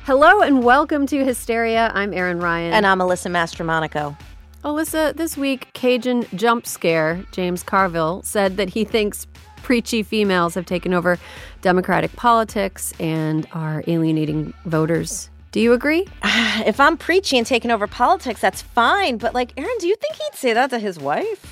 Hello and welcome to Hysteria. I'm Erin Ryan. And I'm Alyssa Mastromonaco. Alyssa, this week, Cajun jump scare James Carville said that he thinks preachy females have taken over Democratic politics and are alienating voters. Do you agree? If I'm preachy and taking over politics, that's fine. But, Erin, do you think he'd say that to his wife?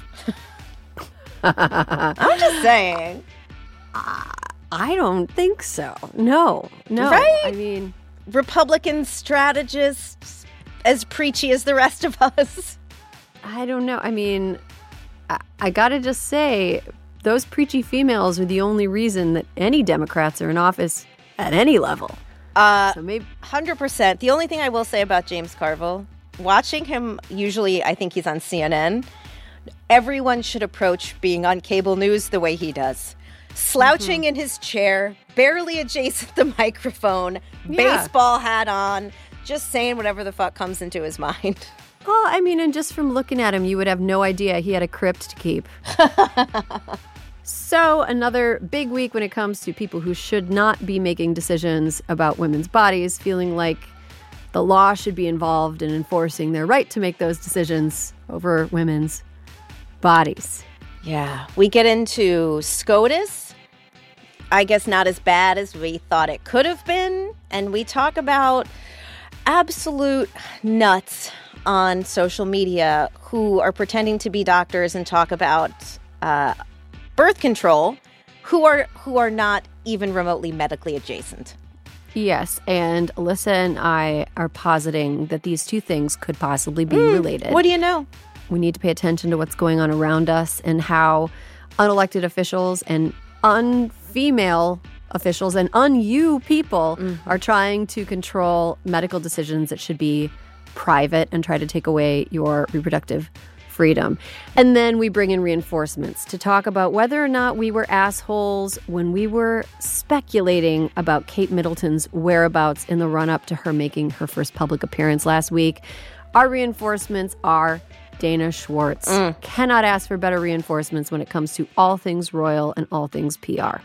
I'm just saying. I don't think so. No. Right? I mean, Republican strategists as preachy as the rest of us. I don't know. I mean, I gotta just say, those preachy females are the only reason that any Democrats are in office at any level. So maybe 100%. The only thing I will say about James Carville, watching him, usually I think he's on CNN, everyone should approach being on cable news the way he does. Slouching in his chair, barely adjacent the microphone, baseball hat on, just saying whatever the fuck comes into his mind. Well, I mean, and just from looking at him, you would have no idea he had a crypt to keep. So, another big week when it comes to people who should not be making decisions about women's bodies, feeling like the law should be involved in enforcing their right to make those decisions over women's bodies. Yeah. We get into SCOTUS. I guess not as bad as we thought it could have been. And we talk about absolute nuts on social media who are pretending to be doctors and talk about birth control who are not even remotely medically adjacent. Yes, and Alyssa and I are positing that these two things could possibly be related. What do you know? We need to pay attention to what's going on around us and how unelected officials and unfemale officials and un-you people are trying to control medical decisions that should be private and try to take away your reproductive freedom. And then we bring in reinforcements to talk about whether or not we were assholes when we were speculating about Kate Middleton's whereabouts in the run-up to her making her first public appearance last week. Our reinforcements are Dana Schwartz. Cannot ask for better reinforcements when it comes to all things royal and all things PR.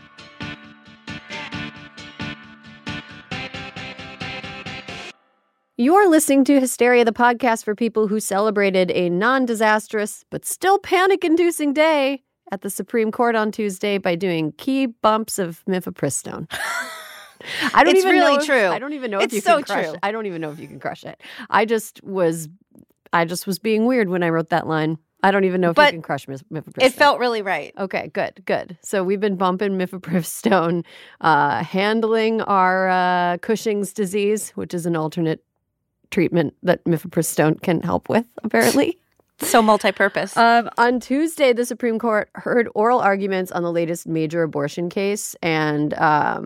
You're listening to Hysteria, the podcast for people who celebrated a non-disastrous but still panic-inducing day at the Supreme Court on Tuesday by doing key bumps of mifepristone. It's really true. I don't even know if It's you so can crush true. it. I don't even know if you can crush it. I just was being weird when I wrote that line. I don't even know if you can crush mifepristone. It felt really right. Okay, good. So we've been bumping mifepristone, handling our Cushing's disease, which is an alternate treatment that mifepristone can help with, apparently. So multi-purpose. On Tuesday, the Supreme Court heard oral arguments on the latest major abortion case. And,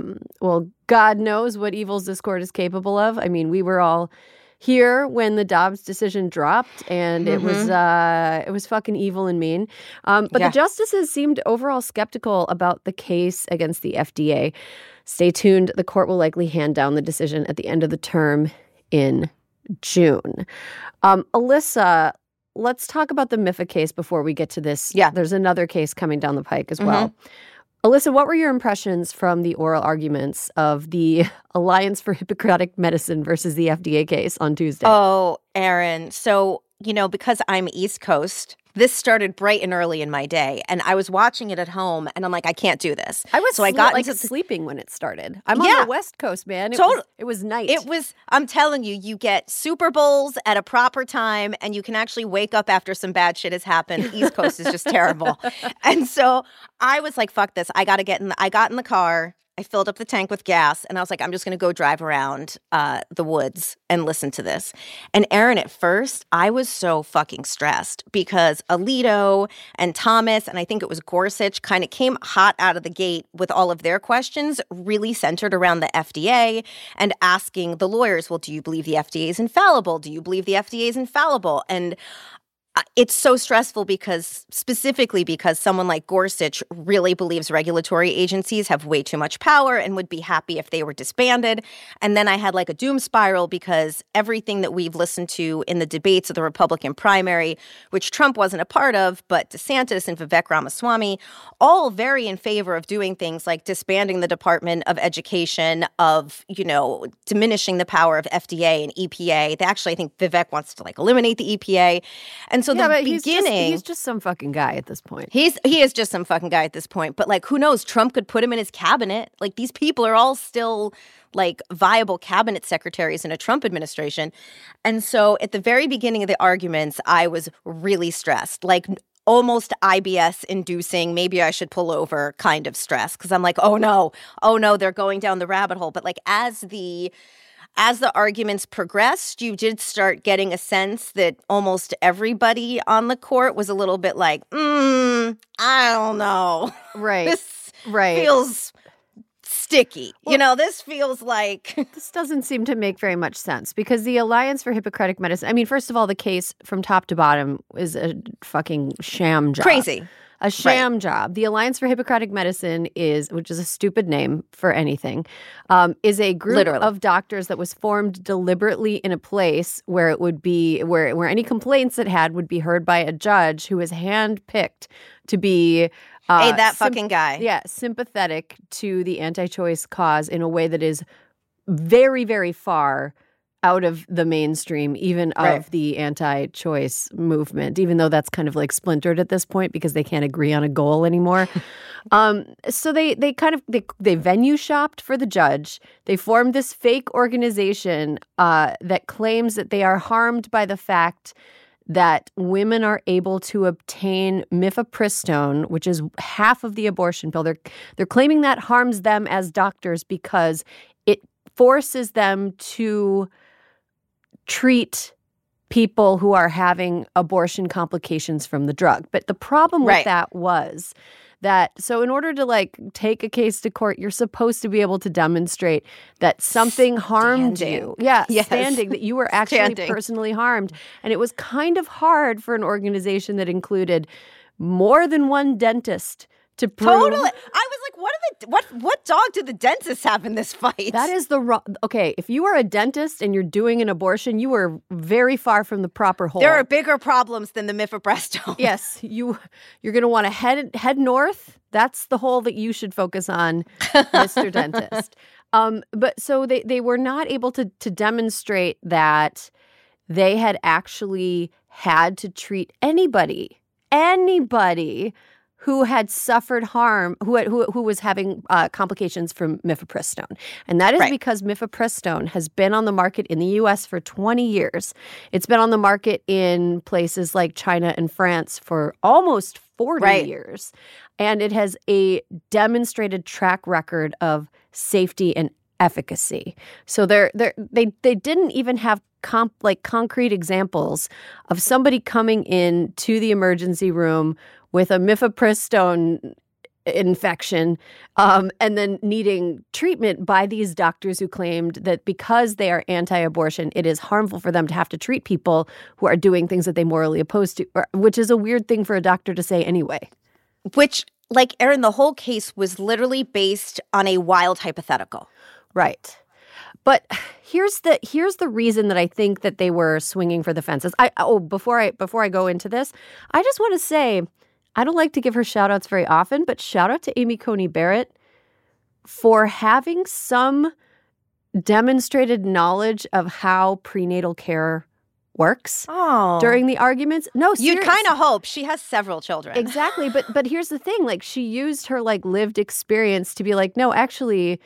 God knows what evils this court is capable of. I mean, we were all here when the Dobbs decision dropped, and it was fucking evil and mean. But the justices seemed overall skeptical about the case against the FDA. Stay tuned. The court will likely hand down the decision at the end of the term in June. Alyssa, let's talk about the MIFA case before we get to this. Yeah. There's another case coming down the pike as well. Alyssa, what were your impressions from the oral arguments of the Alliance for Hippocratic Medicine versus the FDA case on Tuesday? Oh, Erin. So, because I'm East Coast, this started bright and early in my day. And I was watching it at home, and I'm like, I can't do this. I was sleeping when it started. I'm on the West Coast, man. It was night. I'm telling you, you get Super Bowls at a proper time, and you can actually wake up after some bad shit has happened. East Coast is just terrible. And so I was like, fuck this. I got in the car. I filled up the tank with gas, and I was like, I'm just going to go drive around the woods and listen to this. And Erin, at first, I was so fucking stressed because Alito and Thomas, and I think it was Gorsuch, kind of came hot out of the gate with all of their questions, really centered around the FDA and asking the lawyers, well, do you believe the FDA is infallible? Do you believe the FDA is infallible? And It's so stressful specifically because someone like Gorsuch really believes regulatory agencies have way too much power and would be happy if they were disbanded. And then I had like a doom spiral because everything that we've listened to in the debates of the Republican primary, which Trump wasn't a part of, but DeSantis and Vivek Ramaswamy, all very in favor of doing things like disbanding the Department of Education, of, diminishing the power of FDA and EPA. They actually, I think Vivek wants to like eliminate the EPA. And so the beginning, he's just some fucking guy at this point. He is just some fucking guy at this point. But like, who knows? Trump could put him in his cabinet. Like, these people are all still like viable cabinet secretaries in a Trump administration. And so at the very beginning of the arguments, I was really stressed, like almost IBS inducing, maybe I should pull over kind of stress. Because I'm like, oh no, they're going down the rabbit hole. But like as the arguments progressed, you did start getting a sense that almost everybody on the court was a little bit like, I don't know. Right. This feels sticky. Well, this feels like... This doesn't seem to make very much sense because the Alliance for Hippocratic Medicine, I mean, first of all, the case from top to bottom is a fucking sham job. Crazy. A sham job. The Alliance for Hippocratic Medicine which is a stupid name for anything, is a group of doctors that was formed deliberately in a place where it would be, where any complaints it had would be heard by a judge who was handpicked to be... fucking guy. Yeah, sympathetic to the anti-choice cause in a way that is very, very far out of the mainstream, even of the anti-choice movement, even though that's kind of like splintered at this point because they can't agree on a goal anymore. So they venue shopped for the judge. They formed this fake organization that claims that they are harmed by the fact that women are able to obtain mifepristone, which is half of the abortion pill. They're claiming that harms them as doctors because it forces them to treat people who are having abortion complications from the drug. But the problem with that was that, so in order to like take a case to court, you're supposed to be able to demonstrate that something harmed you. Yeah, standing, that you were actually personally harmed. And it was kind of hard for an organization that included more than one dentist to prove. Totally. I was like, what dog do the dentists have in this fight? That is okay, if you are a dentist and you're doing an abortion, you are very far from the proper hole. There are bigger problems than the mifepristone. Yes, you're going to want to head north. That's the hole that you should focus on, Mr. Dentist. But so they were not able to demonstrate that they had actually had to treat anybody who had suffered harm, who was having complications from mifepristone. And that is because mifepristone has been on the market in the U.S. for 20 years. It's been on the market in places like China and France for almost 40 years. And it has a demonstrated track record of safety and efficacy. So they didn't even have concrete examples of somebody coming in to the emergency room with a mifepristone infection and then needing treatment by these doctors who claimed that because they are anti-abortion, it is harmful for them to have to treat people who are doing things that they morally oppose to, which is a weird thing for a doctor to say anyway. Which, like, Erin, the whole case was literally based on a wild hypothetical. Right. But here's the reason that I think that they were swinging for the fences. Before I go into this, I just want to say, I don't like to give her shout outs very often, but shout out to Amy Coney Barrett for having some demonstrated knowledge of how prenatal care works during the arguments. No, you'd kind of hope. She has several children. Exactly. But here's the thing. Like, she used her like lived experience to be like, no, actually,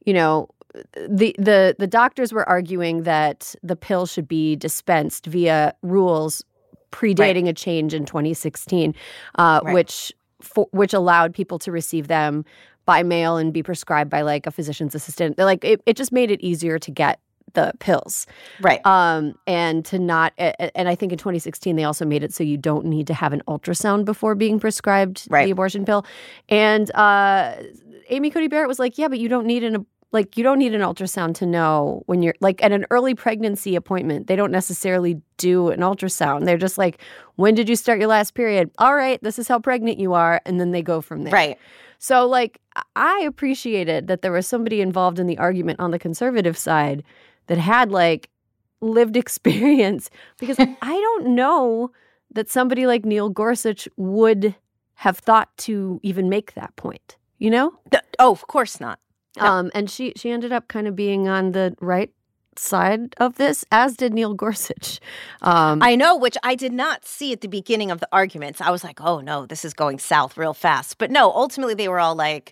the doctors were arguing that the pill should be dispensed via rules predating a change in 2016, which allowed people to receive them by mail and be prescribed by like a physician's assistant. Like it just made it easier to get the pills, right? And to not. And I think in 2016 they also made it so you don't need to have an ultrasound before being prescribed the abortion pill. And Amy Coney Barrett was like, yeah, but you don't need Like, you don't need an ultrasound to know when you're, like, at an early pregnancy appointment, they don't necessarily do an ultrasound. They're just like, when did you start your last period? All right, this is how pregnant you are. And then they go from there. Right. So, like, I appreciated that there was somebody involved in the argument on the conservative side that had, like, lived experience. Because I don't know that somebody like Neil Gorsuch would have thought to even make that point, you know? Oh, of course not. No. And she ended up kind of being on the right side of this, as did Neil Gorsuch. I know, which I did not see at the beginning of the arguments. I was like, oh, no, this is going south real fast. But no, ultimately they were all like,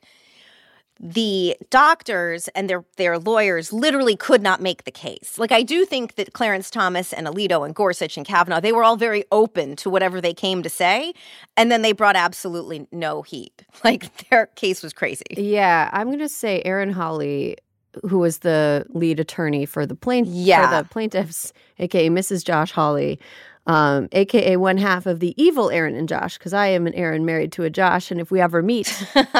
the doctors and their lawyers literally could not make the case. Like, I do think that Clarence Thomas and Alito and Gorsuch and Kavanaugh, they were all very open to whatever they came to say. And then they brought absolutely no heat. Like, their case was crazy. Yeah, I'm going to say Erin Hawley, who was the lead attorney for the plaintiffs, a.k.a. Mrs. Josh Hawley, a.k.a. one half of the evil Aaron and Josh, because I am an Aaron married to a Josh, and if we ever meet,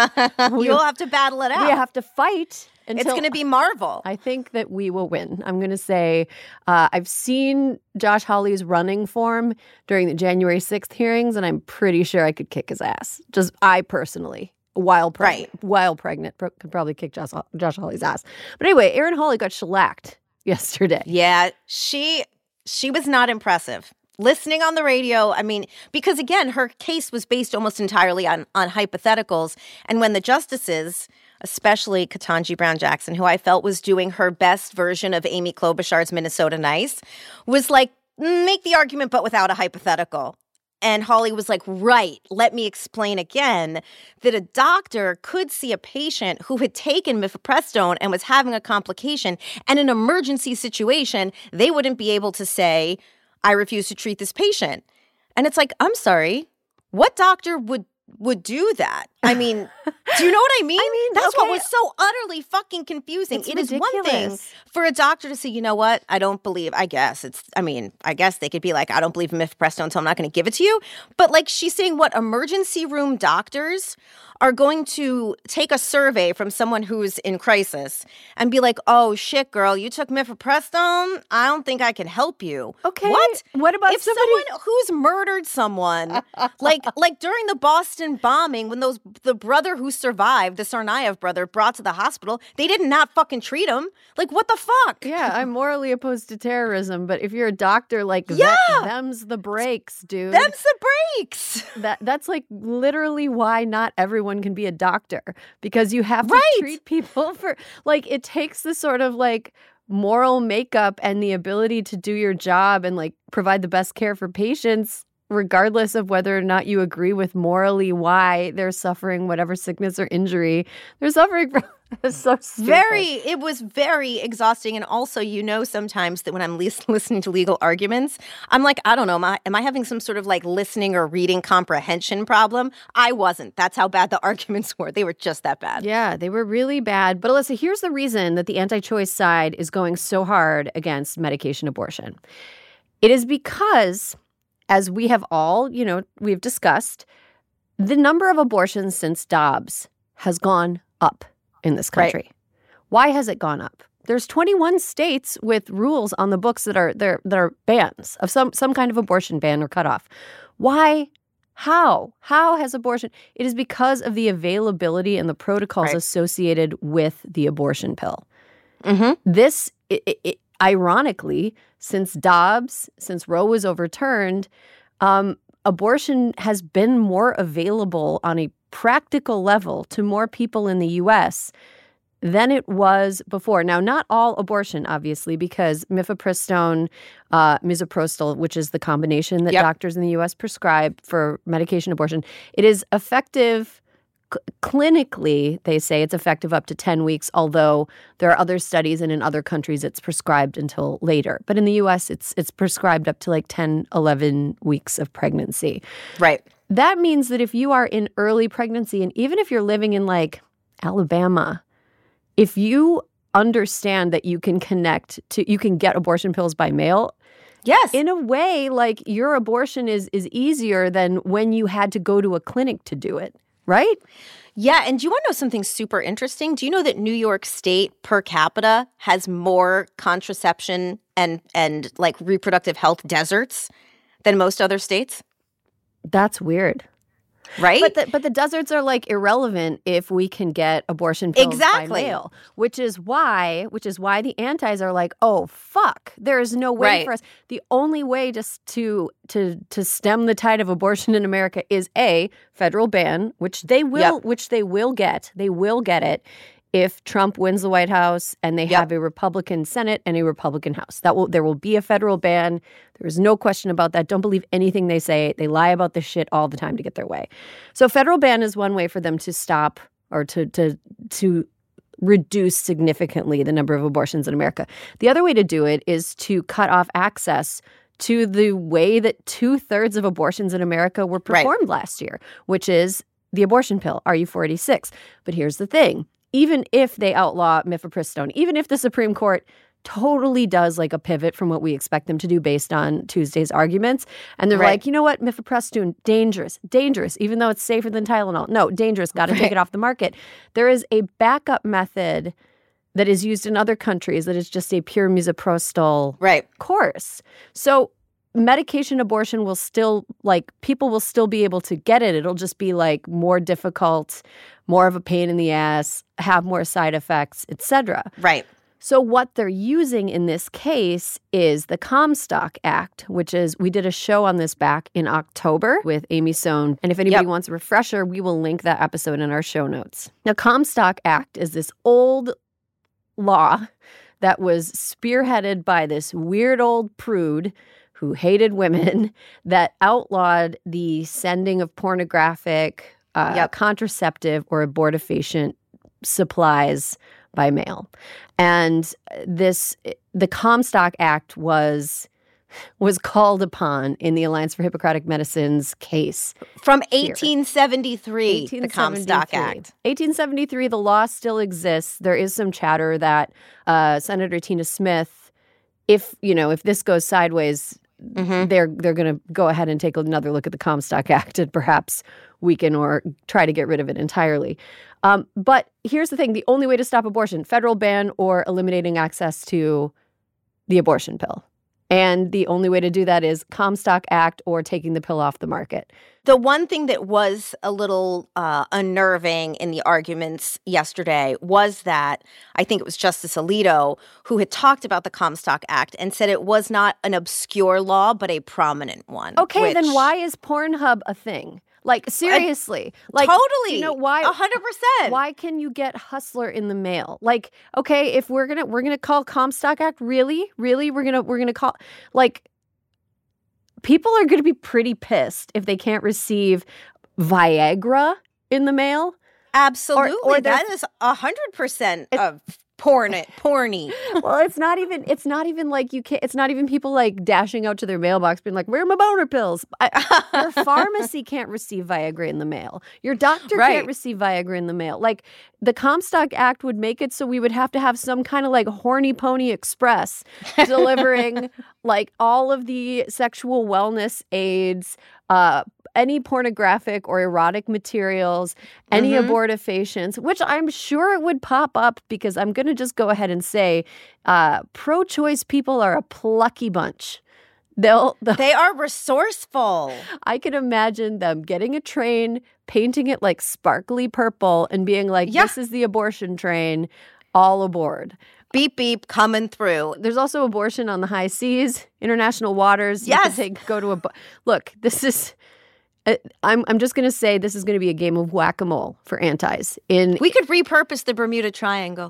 you'll have to battle it out. We have to fight. It's going to be Marvel. I think that we will win. I'm going to say I've seen Josh Hawley's running form during the January 6th hearings, and I'm pretty sure I could kick his ass. Just I personally. While pregnant, could probably kick Josh Hawley's ass. But anyway, Erin Hawley got shellacked yesterday. Yeah, she was not impressive. Listening on the radio, I mean, because again, her case was based almost entirely on hypotheticals. And when the justices, especially Ketanji Brown Jackson, who I felt was doing her best version of Amy Klobuchar's Minnesota Nice, was like, make the argument, but without a hypothetical. And Hawley was like, right, let me explain again that a doctor could see a patient who had taken mifepristone and was having a complication, and in an emergency situation, they wouldn't be able to say, I refuse to treat this patient. And it's like, I'm sorry, what doctor would do that? I mean, do you know what I mean? That's okay. What was so utterly fucking confusing. It is one thing for a doctor to say, you know what? I don't believe, I guess they could be like, I don't believe in mifepristone, so I'm not going to give it to you. But like, she's saying what emergency room doctors are going to take a survey from someone who's in crisis and be like, oh, shit, girl, you took mifepristone? I don't think I can help you. Okay. What about if someone who's murdered someone, like during the Boston bombing, when the brother who survived, the Tsarnaev brother, brought to the hospital, they did not fucking treat him. Like, what the fuck? Yeah, I'm morally opposed to terrorism, but if you're a doctor, like, them's the breaks, dude. Them's the breaks. That's like literally why not everyone can be a doctor, because you have to treat people for, like, it takes the sort of like moral makeup and the ability to do your job and like provide the best care for patients, regardless of whether or not you agree with morally why they're suffering whatever sickness or injury they're suffering from. It's so stupid. It was very exhausting. And also, sometimes that when I'm listening to legal arguments, I'm like, I don't know, am I having some sort of like listening or reading comprehension problem? I wasn't. That's how bad the arguments were. They were just that bad. Yeah, they were really bad. But Alyssa, here's the reason that the anti-choice side is going so hard against medication abortion. It is because, as we have all, we've discussed, the number of abortions since Dobbs has gone up in this country. Right. Why has it gone up? There's 21 states with rules on the books that are bans of some kind of abortion ban or cutoff. Why? How has abortion? It is because of the availability and the protocols associated with the abortion pill. Mm-hmm. This, ironically, since Dobbs, since Roe was overturned, abortion has been more available on a practical level to more people in the U.S. than it was before. Now, not all abortion, obviously, because mifepristone, misoprostol, which is the combination that doctors in the U.S. prescribe for medication abortion, it is effective clinically. They say it's effective up to 10 weeks, although there are other studies, and in other countries it's prescribed until later. But in the U.S., it's prescribed up to like 10, 11 weeks of pregnancy. Right. That means that if you are in early pregnancy, and even if you're living in like Alabama, if you understand that you can you can get abortion pills by mail, yes, in a way, like, your abortion is easier than when you had to go to a clinic to do it. right? Yeah, and do you want to know something super interesting? Do you know that New York State per capita has more contraception and like reproductive health deserts than most other states? That's weird. Right? But the deserts are like irrelevant if we can get abortion pills by mail, which is why the antis are like, oh fuck, there is no way for us. The only way just to stem the tide of abortion in America is a federal ban, which they will get. They will get it if Trump wins the White House and they have a Republican Senate and a Republican House. There will be a federal ban. There is no question about that. Don't believe anything they say. They lie about this shit all the time to get their way. So federal ban is one way for them to stop or to reduce significantly the number of abortions in America. The other way to do it is to cut off access to the way that 2/3 of abortions in America were performed last year, which is the abortion pill, RU486. But here's the thing. Even if they outlaw mifepristone, even if the Supreme Court totally does like a pivot from what we expect them to do based on Tuesday's arguments, and they're like, you know what, mifepristone, dangerous, even though it's safer than Tylenol. No, dangerous, got to take it off the market. There is a backup method that is used in other countries that is just a pure misoprostol course. So medication abortion will still, like, people will still be able to get it. It'll just be like more difficult, more of a pain in the ass, have more side effects, etc. Right. So what they're using in this case is the Comstock Act, which is, we did a show on this back in October with Amy Sohn. And if anybody wants a refresher, we will link that episode in our show notes. Now, Comstock Act is this old law that was spearheaded by this weird old prude who hated women that outlawed the sending of pornographic, contraceptive or abortifacient supplies by mail. And the Comstock Act was called upon in the Alliance for Hippocratic Medicine's case. From 1873, the Comstock Act. 1873, the law still exists. There is some chatter that Senator Tina Smith, if this goes sideways, they're going to go ahead and take another look at the Comstock Act and perhaps weaken or try to get rid of it entirely. But here's the thing. The only way to stop abortion, federal ban or eliminating access to the abortion pill. And the only way to do that is Comstock Act or taking the pill off the market. The one thing that was a little unnerving in the arguments yesterday was that I think it was Justice Alito who had talked about the Comstock Act and said it was not an obscure law, but a prominent one. Okay, then why is Pornhub a thing? Like, seriously. Like, totally. You know, why? 100%. Why can you get Hustler in the mail? Like, okay, if we're gonna call Comstock Act, really? We're gonna call, like, people are gonna be pretty pissed if they can't receive Viagra in the mail. Absolutely. Or that is 100% of porny. Well, it's not even like you can't, it's not even people like dashing out to their mailbox being like, where are my boner pills? Your pharmacy can't receive Viagra in the mail. Your doctor can't receive Viagra in the mail. Like, the Comstock Act would make it so we would have to have some kind of like horny pony express delivering like all of the sexual wellness aids, any pornographic or erotic materials, any abortifacients, which I'm sure it would pop up because I'm going to just go ahead and say pro-choice people are a plucky bunch. They are resourceful. I can imagine them getting a train, painting it like sparkly purple and being like, this is the abortion train, all aboard. Beep, beep, coming through. There's also abortion on the high seas, international waters. Yes. You can look, this is... I'm just going to say this is going to be a game of whack-a-mole for antis. We could repurpose the Bermuda Triangle.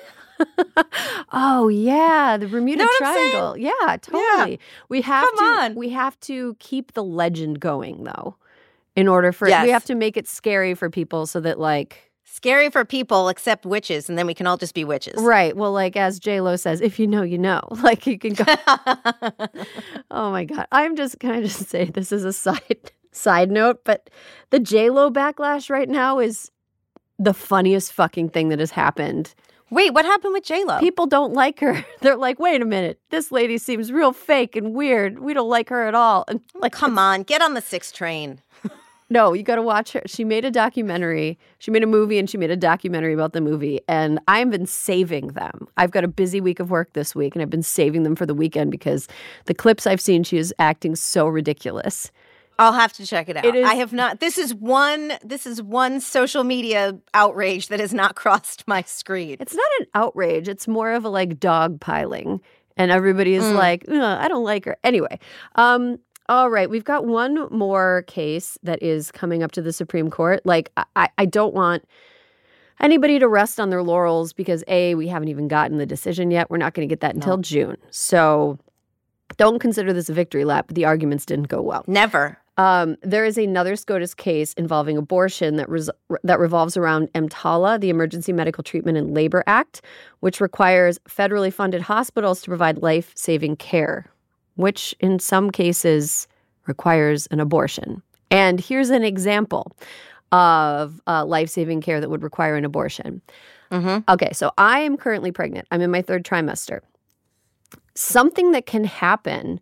Oh, yeah, the Bermuda Triangle. Yeah, totally. Yeah. We have to keep the legend going, though, in order for we have to make it scary for people so that, like... Scary for people except witches, and then we can all just be witches. Right. Well, like, as J-Lo says, if you know, you know. Like, you can go... Oh, my God. Can I just say this is a side note, but the J-Lo backlash right now is the funniest fucking thing that has happened. Wait, what happened with J-Lo? People don't like her. They're like, wait a minute, this lady seems real fake and weird. We don't like her at all. And like, come on, get on the 6 train. No, you got to watch her. She made a documentary. She made a movie and she made a documentary about the movie. And I've been saving them. I've got a busy week of work this week and I've been saving them for the weekend because the clips I've seen, she is acting so ridiculous. I'll have to check it out. It is, I have not. This is one social media outrage that has not crossed my screen. It's not an outrage. It's more of a like dog piling. And everybody is like, I don't like her. Anyway, all right. We've got one more case that is coming up to the Supreme Court. Like, I don't want anybody to rest on their laurels because, A, we haven't even gotten the decision yet. We're not going to get that until June. So don't consider this a victory lap, but the arguments didn't go well. Never. There is another SCOTUS case involving abortion that revolves around EMTALA, the Emergency Medical Treatment and Labor Act, which requires federally funded hospitals to provide life-saving care, which in some cases requires an abortion. And here's an example of life-saving care that would require an abortion. Mm-hmm. Okay, so I am currently pregnant. I'm in my 3rd trimester. Something that can happen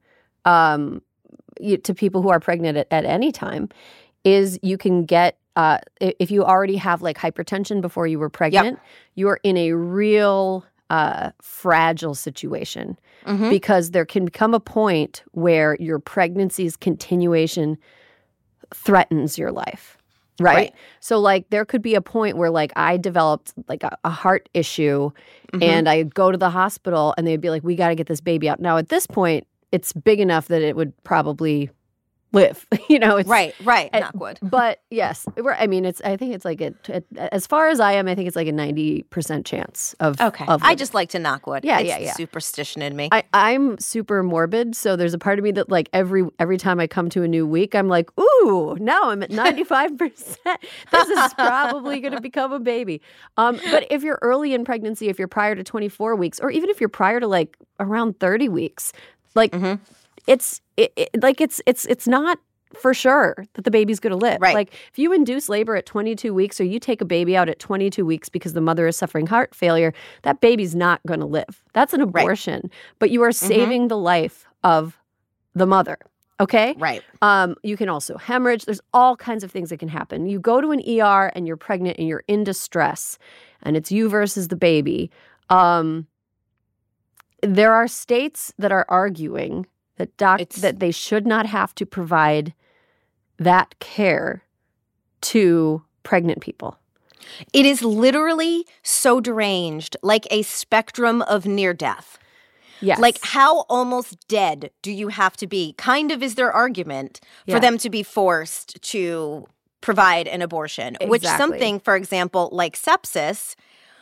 to people who are pregnant at any time is you can get, if you already have like hypertension before you were pregnant, you're in a real fragile situation because there can come a point where your pregnancy's continuation threatens your life. Right? So like there could be a point where like I developed like a heart issue and I go to the hospital and they'd be like, we got to get this baby out. Now at this point, it's big enough that it would probably live, It's, right, knock wood. But yes, I think it's like as far as I am, I think it's like a 90% chance of. Okay, of I just like to knock wood. Yeah, it's superstition in me. I'm super morbid, so there's a part of me that like every time I come to a new week, I'm like, ooh, now I'm at 95%. This is probably going to become a baby. But if you're early in pregnancy, if you're prior to 24 weeks, or even if you're prior to like around 30 weeks, like. It's not for sure that the baby's going to live. Right. Like if you induce labor at 22 weeks or you take a baby out at 22 weeks because the mother is suffering heart failure, that baby's not going to live. That's an abortion. Right. But you are saving the life of the mother. Okay? Right. You can also hemorrhage. There's all kinds of things that can happen. You go to an ER and you're pregnant and you're in distress and it's you versus the baby. There are states that are arguing that they should not have to provide that care to pregnant people. It is literally so deranged, like a spectrum of near death. Yes. Like how almost dead do you have to be? Kind of is their argument for them to be forced to provide an abortion, which something, for example, like sepsis,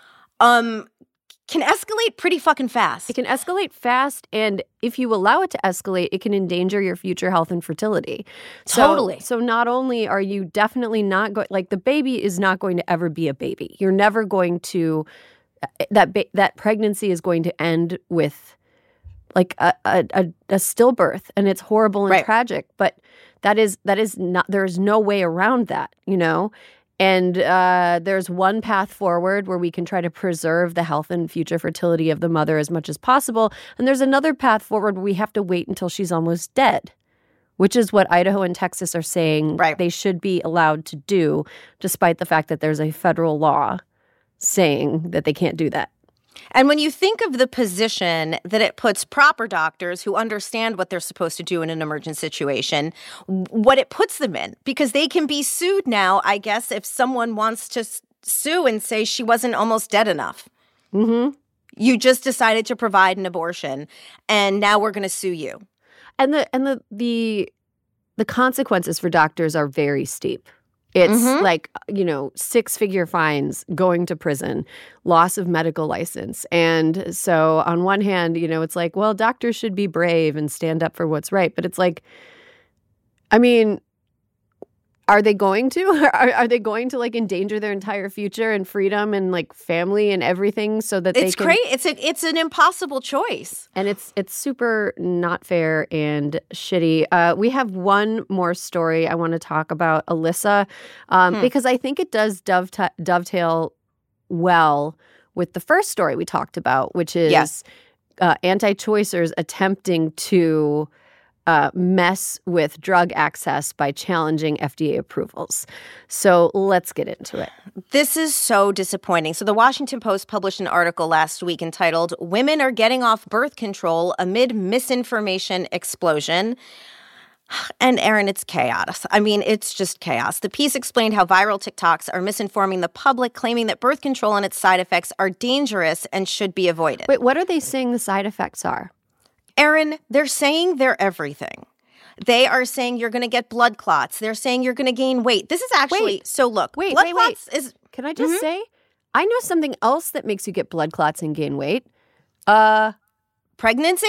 can escalate pretty fucking fast. It can escalate fast, and if you allow it to escalate, it can endanger your future health and fertility. Totally. So not only are you definitely not going, like the baby is not going to ever be a baby. You're never going to, that pregnancy is going to end with like a stillbirth, and it's horrible and tragic, but that is not, there's no way around that, And there's one path forward where we can try to preserve the health and future fertility of the mother as much as possible. And there's another path forward where we have to wait until she's almost dead, which is what Idaho and Texas are saying they should be allowed to do, despite the fact that there's a federal law saying that they can't do that. And when you think of the position that it puts proper doctors who understand what they're supposed to do in an emergent situation, what it puts them in, because they can be sued now, I guess, if someone wants to sue and say she wasn't almost dead enough. Mm-hmm. You just decided to provide an abortion, and now we're going to sue you. And the consequences for doctors are very steep. It's like, 6-figure fines, going to prison, loss of medical license. And so on one hand, it's like, well, doctors should be brave and stand up for what's right. But it's like, I mean, are they going to? Are they going to like endanger their entire future and freedom and like family and everything so that it's crazy? It's an impossible choice, and it's super not fair and shitty. We have one more story I want to talk about, Alyssa, because I think it does dovetail well with the first story we talked about, which is anti-choicers attempting to mess with drug access by challenging FDA approvals. So let's get into it. This is so disappointing. So the Washington Post published an article last week entitled, "Women Are Getting Off Birth Control Amid Misinformation Explosion." And Erin, it's chaos. I mean, it's just chaos. The piece explained how viral TikToks are misinforming the public, claiming that birth control and its side effects are dangerous and should be avoided. Wait, what are they saying the side effects are? Erin, they're saying they're everything. They are saying you're going to get blood clots. They're saying you're going to gain weight. This is actually, so look, blood clots is... Can I just say, I know something else that makes you get blood clots and gain weight. Pregnancy?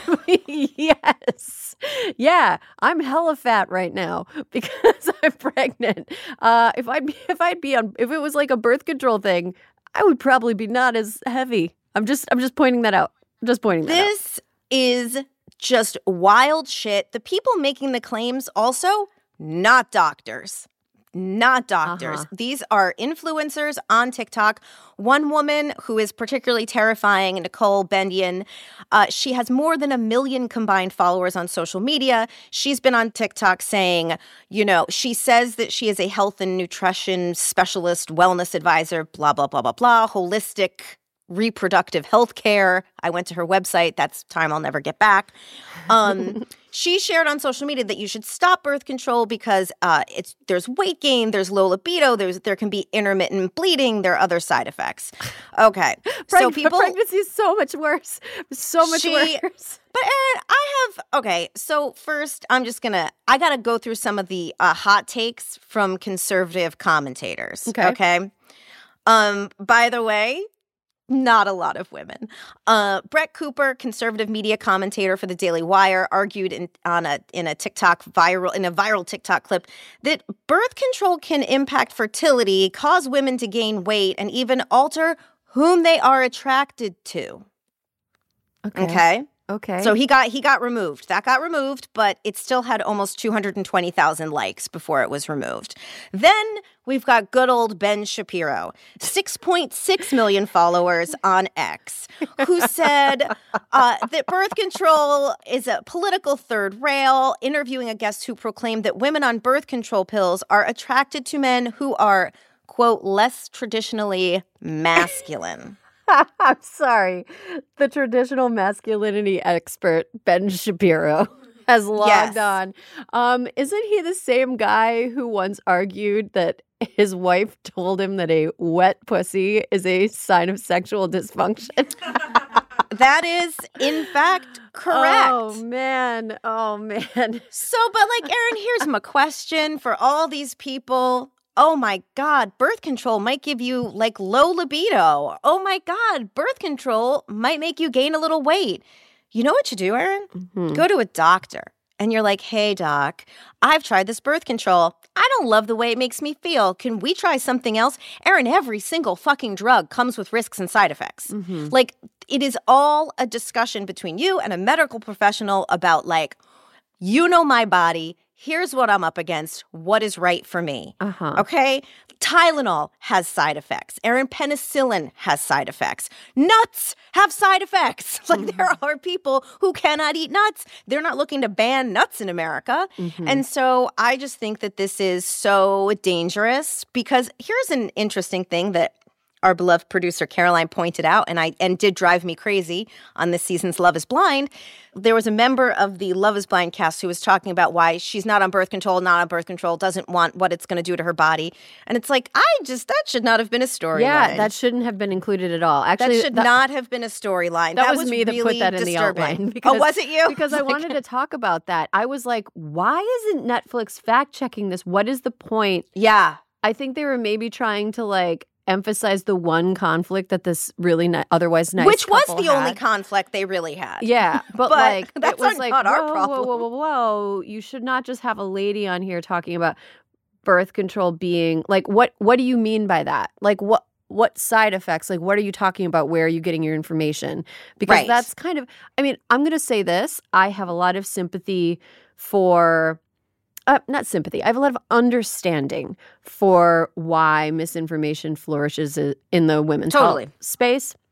Yes. Yeah, I'm hella fat right now because I'm pregnant. If it was like a birth control thing, I would probably be not as heavy. I'm just pointing that out. This is just wild shit. The people making the claims also, not doctors. Not doctors. These are influencers on TikTok. One woman who is particularly terrifying, Nicole Bendian, she has more than 1 million combined followers on social media. She's been on TikTok saying, she says that she is a health and nutrition specialist, wellness advisor, blah, blah, blah, blah, blah, holistic reproductive health care. I went to her website. That's time I'll never get back. She shared on social media that you should stop birth control because there's weight gain, there's low libido, there can be intermittent bleeding, there are other side effects. Okay. Pregnancy is so much worse. So much worse. But Erin, so first I got to go through some of the hot takes from conservative commentators. Okay. By the way, not a lot of women. Brett Cooper, conservative media commentator for the Daily Wire, argued in a viral TikTok clip that birth control can impact fertility, cause women to gain weight, and even alter whom they are attracted to. Okay. So he got removed. That got removed, but it still had almost 220,000 likes before it was removed. Then we've got good old Ben Shapiro, 6.6 million followers on X, who said that birth control is a political third rail, interviewing a guest who proclaimed that women on birth control pills are attracted to men who are, quote, less traditionally masculine. I'm sorry. The traditional masculinity expert, Ben Shapiro, has logged on. Isn't he the same guy who once argued that his wife told him that a wet pussy is a sign of sexual dysfunction? That is, in fact, correct. Oh, man. So, but Erin, here's my question for all these people. Oh my God, birth control might give you low libido. Oh my God, birth control might make you gain a little weight. You know what you do, Erin? Go to a doctor and you're like, hey, doc, I've tried this birth control. I don't love the way it makes me feel. Can we try something else? Erin, every single fucking drug comes with risks and side effects. It is all a discussion between you and a medical professional about my body. Here's what I'm up against. What is right for me? Okay? Tylenol has side effects. Erin, penicillin has side effects. Nuts have side effects. There are people who cannot eat nuts. They're not looking to ban nuts in America. And so I just think that this is so dangerous because here's an interesting thing that our beloved producer Caroline pointed out and did drive me crazy on this season's Love is Blind. There was a member of the Love is Blind cast who was talking about why she's not on birth control, doesn't want what it's going to do to her body. And it's that should not have been a storyline. Yeah, that shouldn't have been included at all. Actually, that should not have been a storyline. That was me really that put that in disturbing. The outline. Because, was it you? Because I wanted to talk about that. I was like, why isn't Netflix fact-checking this? What is the point? Yeah. I think they were maybe trying to emphasize the one conflict that this really otherwise nice which was couple the had. only conflict they really had. Yeah, but that's it was not our problem. Whoa, you should not just have a lady on here talking about birth control being what do you mean by that? What side effects? What are you talking about? Where are you getting your information? Because that's kind of, I'm going to say this. I have a lot of sympathy for not sympathy. I have a lot of understanding for why misinformation flourishes in the women's health space.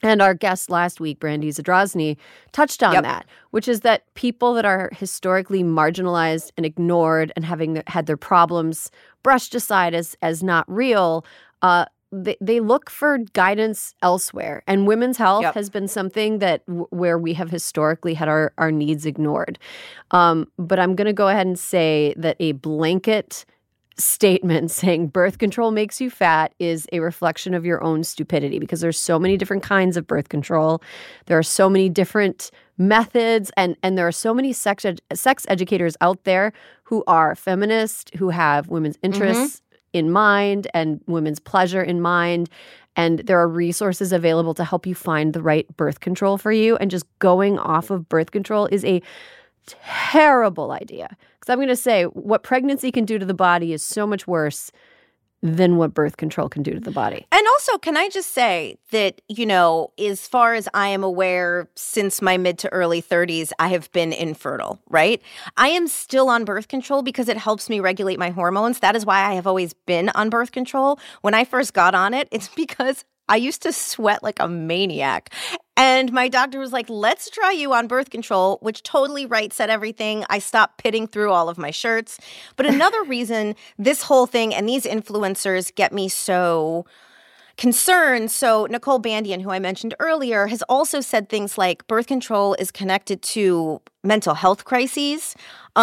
And our guest last week, Brandy Zadrozny, touched on that, which is that people that are historically marginalized and ignored and having had their problems brushed aside as not real, they look for guidance elsewhere. And women's health has been something that where we have historically had our needs ignored. But I'm going to go ahead and say that a blanket statement saying birth control makes you fat is a reflection of your own stupidity, because there's so many different kinds of birth control. There are so many different methods, and there are so many sex educators out there who are feminist, who have women's interests in mind and women's pleasure in mind. And there are resources available to help you find the right birth control for you. And just going off of birth control is a terrible idea. Because I'm going to say what pregnancy can do to the body is so much worse than what birth control can do to the body. And also, can I just say that, as far as I am aware, since my mid to early 30s, I have been infertile, right? I am still on birth control because it helps me regulate my hormones. That is why I have always been on birth control. When I first got on it, it's because I used to sweat like a maniac. And my doctor was like, let's try you on birth control, which totally right set everything. I stopped pitting through all of my shirts. But another reason this whole thing and these influencers get me so concerned. So Nicole Bandian, who I mentioned earlier, has also said things like birth control is connected to mental health crises.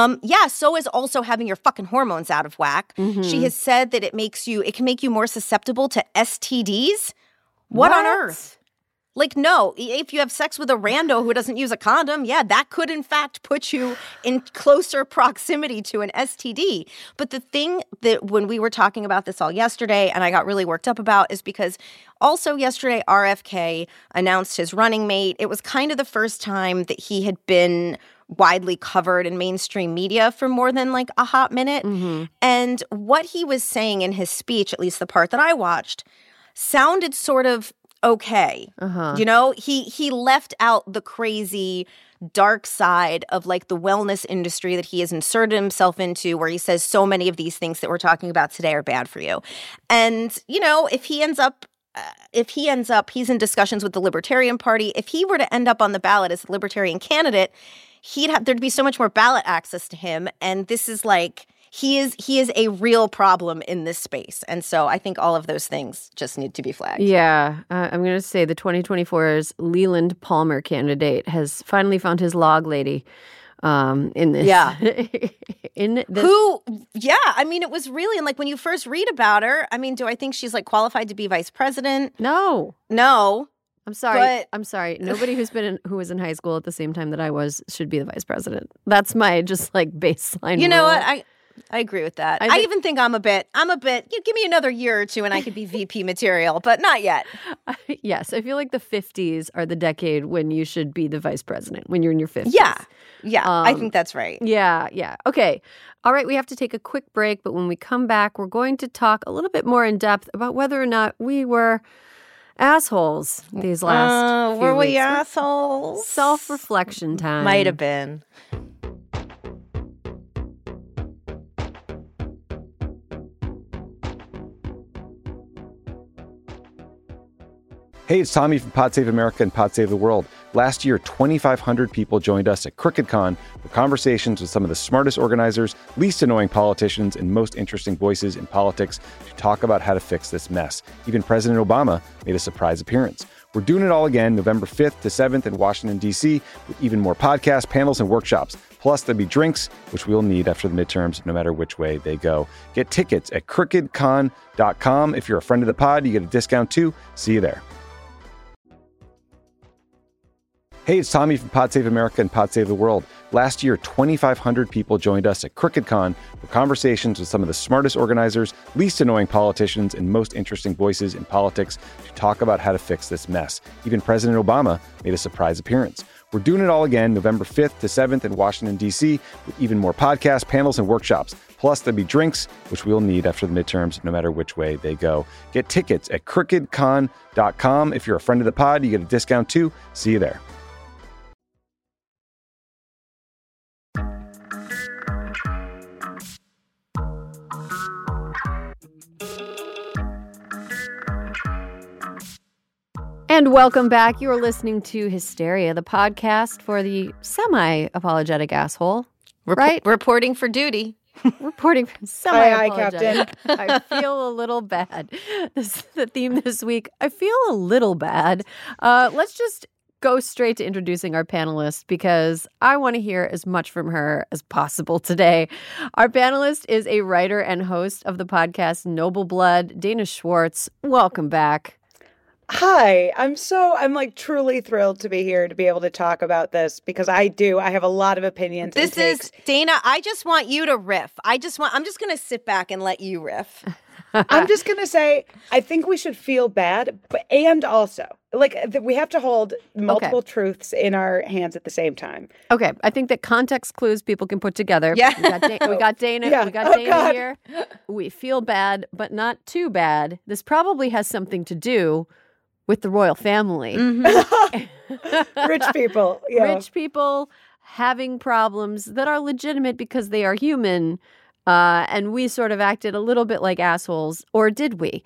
So is also having your fucking hormones out of whack. She has said that it can make you more susceptible to STDs. What on earth? Like, no, if you have sex with a rando who doesn't use a condom, that could in fact put you in closer proximity to an STD. But the thing that when we were talking about this all yesterday and I got really worked up about is because also yesterday RFK announced his running mate. It was kind of the first time that he had been widely covered in mainstream media for more than like a hot minute. And what he was saying in his speech, at least the part that I watched, sounded sort of okay. He left out the crazy dark side of like the wellness industry that he has inserted himself into, where he says so many of these things that we're talking about today are bad for you. And, if he ends up, he's in discussions with the Libertarian Party. If he were to end up on the ballot as a Libertarian candidate, there'd be so much more ballot access to him. And this is like, he is a real problem in this space. And so I think all of those things just need to be flagged. Yeah. I'm going to say the 2024's Leland Palmer candidate has finally found his log lady in this. Yeah. in this. It was really, and like when you first read about her, do I think she's like qualified to be vice president? No. I'm sorry. But I'm sorry. Nobody who was in high school at the same time that I was should be the vice president. That's my just like baseline. You know rule. what? I agree with that. I even think I'm a bit, give me another year or two and I could be VP material, but not yet. Yes. I feel like the 50s are the decade when you should be the vice president, when you're in your 50s. Yeah. I think that's right. Yeah. Okay. All right. We have to take a quick break, but when we come back, we're going to talk a little bit more in depth about whether or not we were assholes these last few were we weeks. assholes? Self-reflection time. Might have been. Hey, it's Tommy from Pod Save America and Pod Save the World. Last year, 2,500 people joined us at CrookedCon for conversations with some of the smartest organizers, least annoying politicians, and most interesting voices in politics to talk about how to fix this mess. Even President Obama made a surprise appearance. We're doing it all again November 5th to 7th in Washington, D.C., with even more podcasts, panels, and workshops. Plus, there'll be drinks, which we'll need after the midterms, no matter which way they go. Get tickets at crookedcon.com. If you're a friend of the pod, you get a discount too. See you there. Hey, it's Tommy from Pod Save America and Pod Save the World. Last year, 2,500 people joined us at CrookedCon for conversations with some of the smartest organizers, least annoying politicians, and most interesting voices in politics to talk about how to fix this mess. Even President Obama made a surprise appearance. We're doing it all again November 5th to 7th in Washington, D.C., with even more podcasts, panels, and workshops. Plus, there'll be drinks, which we'll need after the midterms, no matter which way they go. Get tickets at crookedcon.com. If you're a friend of the pod, you get a discount too. See you there. And welcome back. You are listening to Hysteria, the podcast for the semi-apologetic asshole, right? Reporting for duty. Reporting for semi-apologetic. Captain. I feel a little bad. This is the theme this week. I feel a little bad. Let's just go straight to introducing our panelist because I want to hear as much from her as possible today. Our panelist is a writer and host of the podcast Noble Blood, Dana Schwartz. Welcome back. Hi, I'm like truly thrilled to be here to be able to talk about this because I have a lot of opinions. This is Dana. I just want you to riff. I'm just going to sit back and let you riff. I'm just going to say, I think we should feel bad, and also we have to hold multiple truths in our hands at the same time. Okay. I think that context clues people can put together. Yeah. We got Dana. Yeah. We got Dana God. here. We feel bad, but not too bad. This probably has something to do with the royal family. Mm-hmm. Rich people. Yeah. Rich people having problems that are legitimate because they are human. And we sort of acted a little bit like assholes, or did we?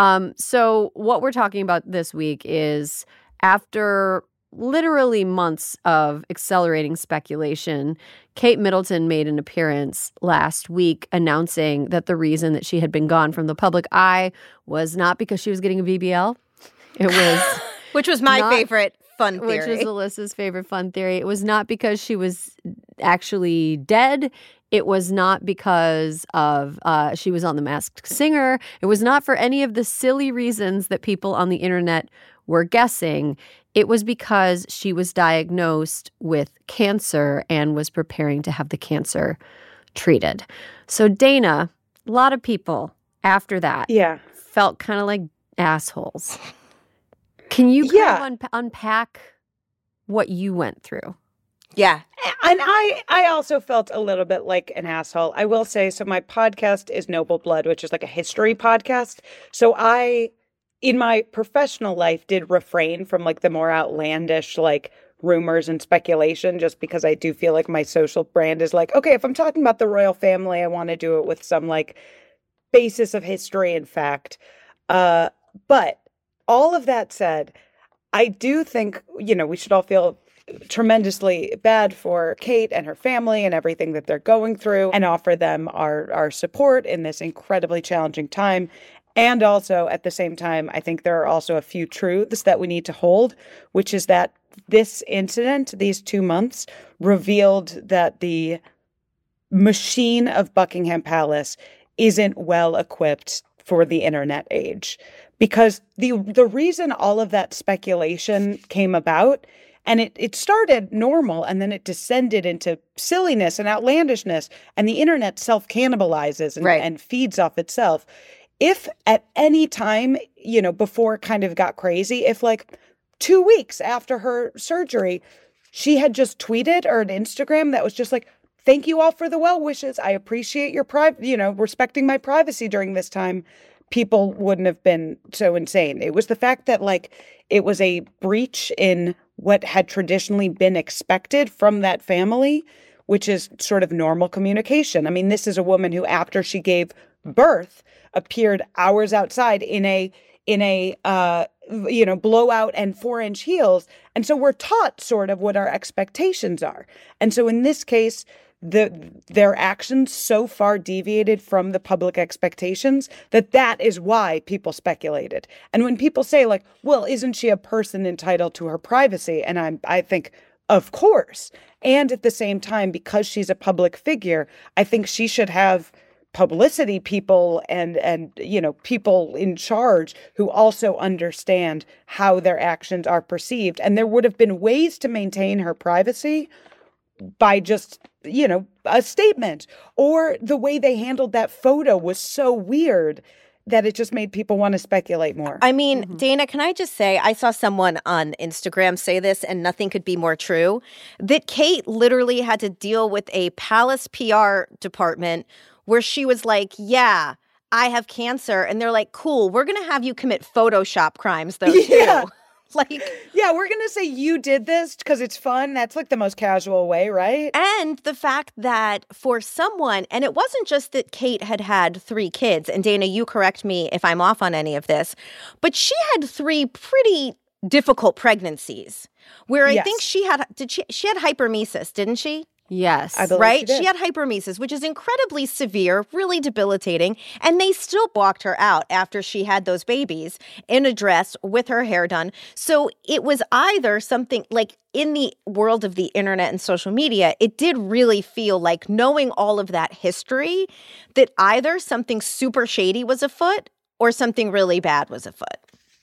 So what we're talking about this week is after literally months of accelerating speculation, Kate Middleton made an appearance last week announcing that the reason that she had been gone from the public eye was not because she was getting a BBL. It was... Which was my favorite fun theory. Which is Alyssa's favorite fun theory. It was not because she was actually dead. It was not because of she was on The Masked Singer. It was not for any of the silly reasons that people on the internet were guessing. It was because she was diagnosed with cancer and was preparing to have the cancer treated. So Dana, a lot of people after that felt kind of like assholes. Can you kind of unpack what you went through? Yeah. And I also felt a little bit like an asshole. I will say, so my podcast is Noble Blood, which is like a history podcast. So I, in my professional life, did refrain from like the more outlandish, like rumors and speculation, just because I do feel like my social brand is like, okay, if I'm talking about the royal family, I want to do it with some like basis of history and fact. But all of that said, I do think, we should all feel tremendously bad for Kate and her family and everything that they're going through and offer them our support in this incredibly challenging time. And also, at the same time, I think there are also a few truths that we need to hold, which is that this incident, these 2 months, revealed that the machine of Buckingham Palace isn't well equipped for the internet age. Because the reason all of that speculation came about, and it started normal and then it descended into silliness and outlandishness, and the internet self-cannibalizes and feeds off itself. If at any time, before it kind of got crazy, if like 2 weeks after her surgery, she had just tweeted or an Instagram that was just like, thank you all for the well wishes. I appreciate your respecting my privacy during this time. People wouldn't have been so insane. It was the fact that it was a breach in what had traditionally been expected from that family, which is sort of normal communication. I mean, this is a woman who, after she gave birth, appeared hours outside in a blowout and 4-inch heels. And so we're taught sort of what our expectations are. And so in this case, their actions so far deviated from the public expectations that is why people speculated. And when people say well, isn't she a person entitled to her privacy? And I think, of course. And at the same time, because she's a public figure, I think she should have publicity people and people in charge who also understand how their actions are perceived. And there would have been ways to maintain her privacy by just, a statement, or the way they handled that photo was so weird that it just made people want to speculate more. I mean, Dana, can I just say, I saw someone on Instagram say this, and nothing could be more true, that Kate literally had to deal with a palace PR department where she was like, yeah, I have cancer. And they're like, cool, we're going to have you commit Photoshop crimes, though, too. Yeah, we're going to say you did this because it's fun. That's the most casual way, right? And the fact that for someone, and it wasn't just that Kate had 3 kids, and Dana, you correct me if I'm off on any of this, but she had 3 pretty difficult pregnancies, where I think Yes. she had hypermesis, didn't she? Yes. I believe Right? she did. She had hypermesis, which is incredibly severe, really debilitating. And they still walked her out after she had those babies in a dress with her hair done. So it was either something like in the world of the internet and social media, it did really feel like, knowing all of that history, that either something super shady was afoot or something really bad was afoot.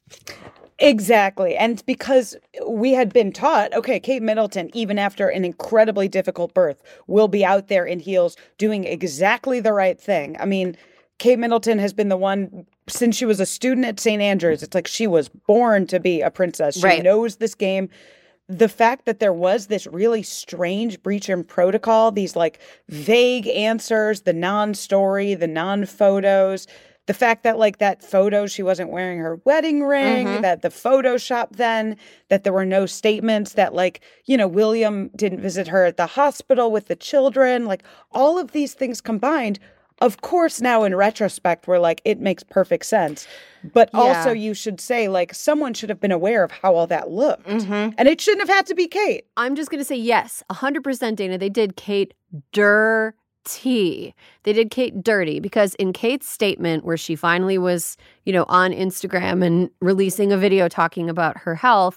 Exactly. And because we had been taught, okay, Kate Middleton, even after an incredibly difficult birth, will be out there in heels doing exactly the right thing. I mean, Kate Middleton has been the one since she was a student at St. Andrews. It's like she was born to be a princess. She Right. knows this game. The fact that there was this really strange breach in protocol, these like vague answers, the non-story, the non-photos, the fact that like that photo, she wasn't wearing her wedding ring, that the Photoshop then, that there were no statements that like, you know, William didn't visit her at the hospital with the children, like all of these things combined. Of course, now in retrospect, we're like, it makes perfect sense. But also you should say like someone should have been aware of how all that looked. And it shouldn't have had to be Kate. I'm just going to say yes, 100%, Dana. They did Kate dirty. They did Kate dirty because in Kate's statement where she finally was, you know, on Instagram and releasing a video talking about her health,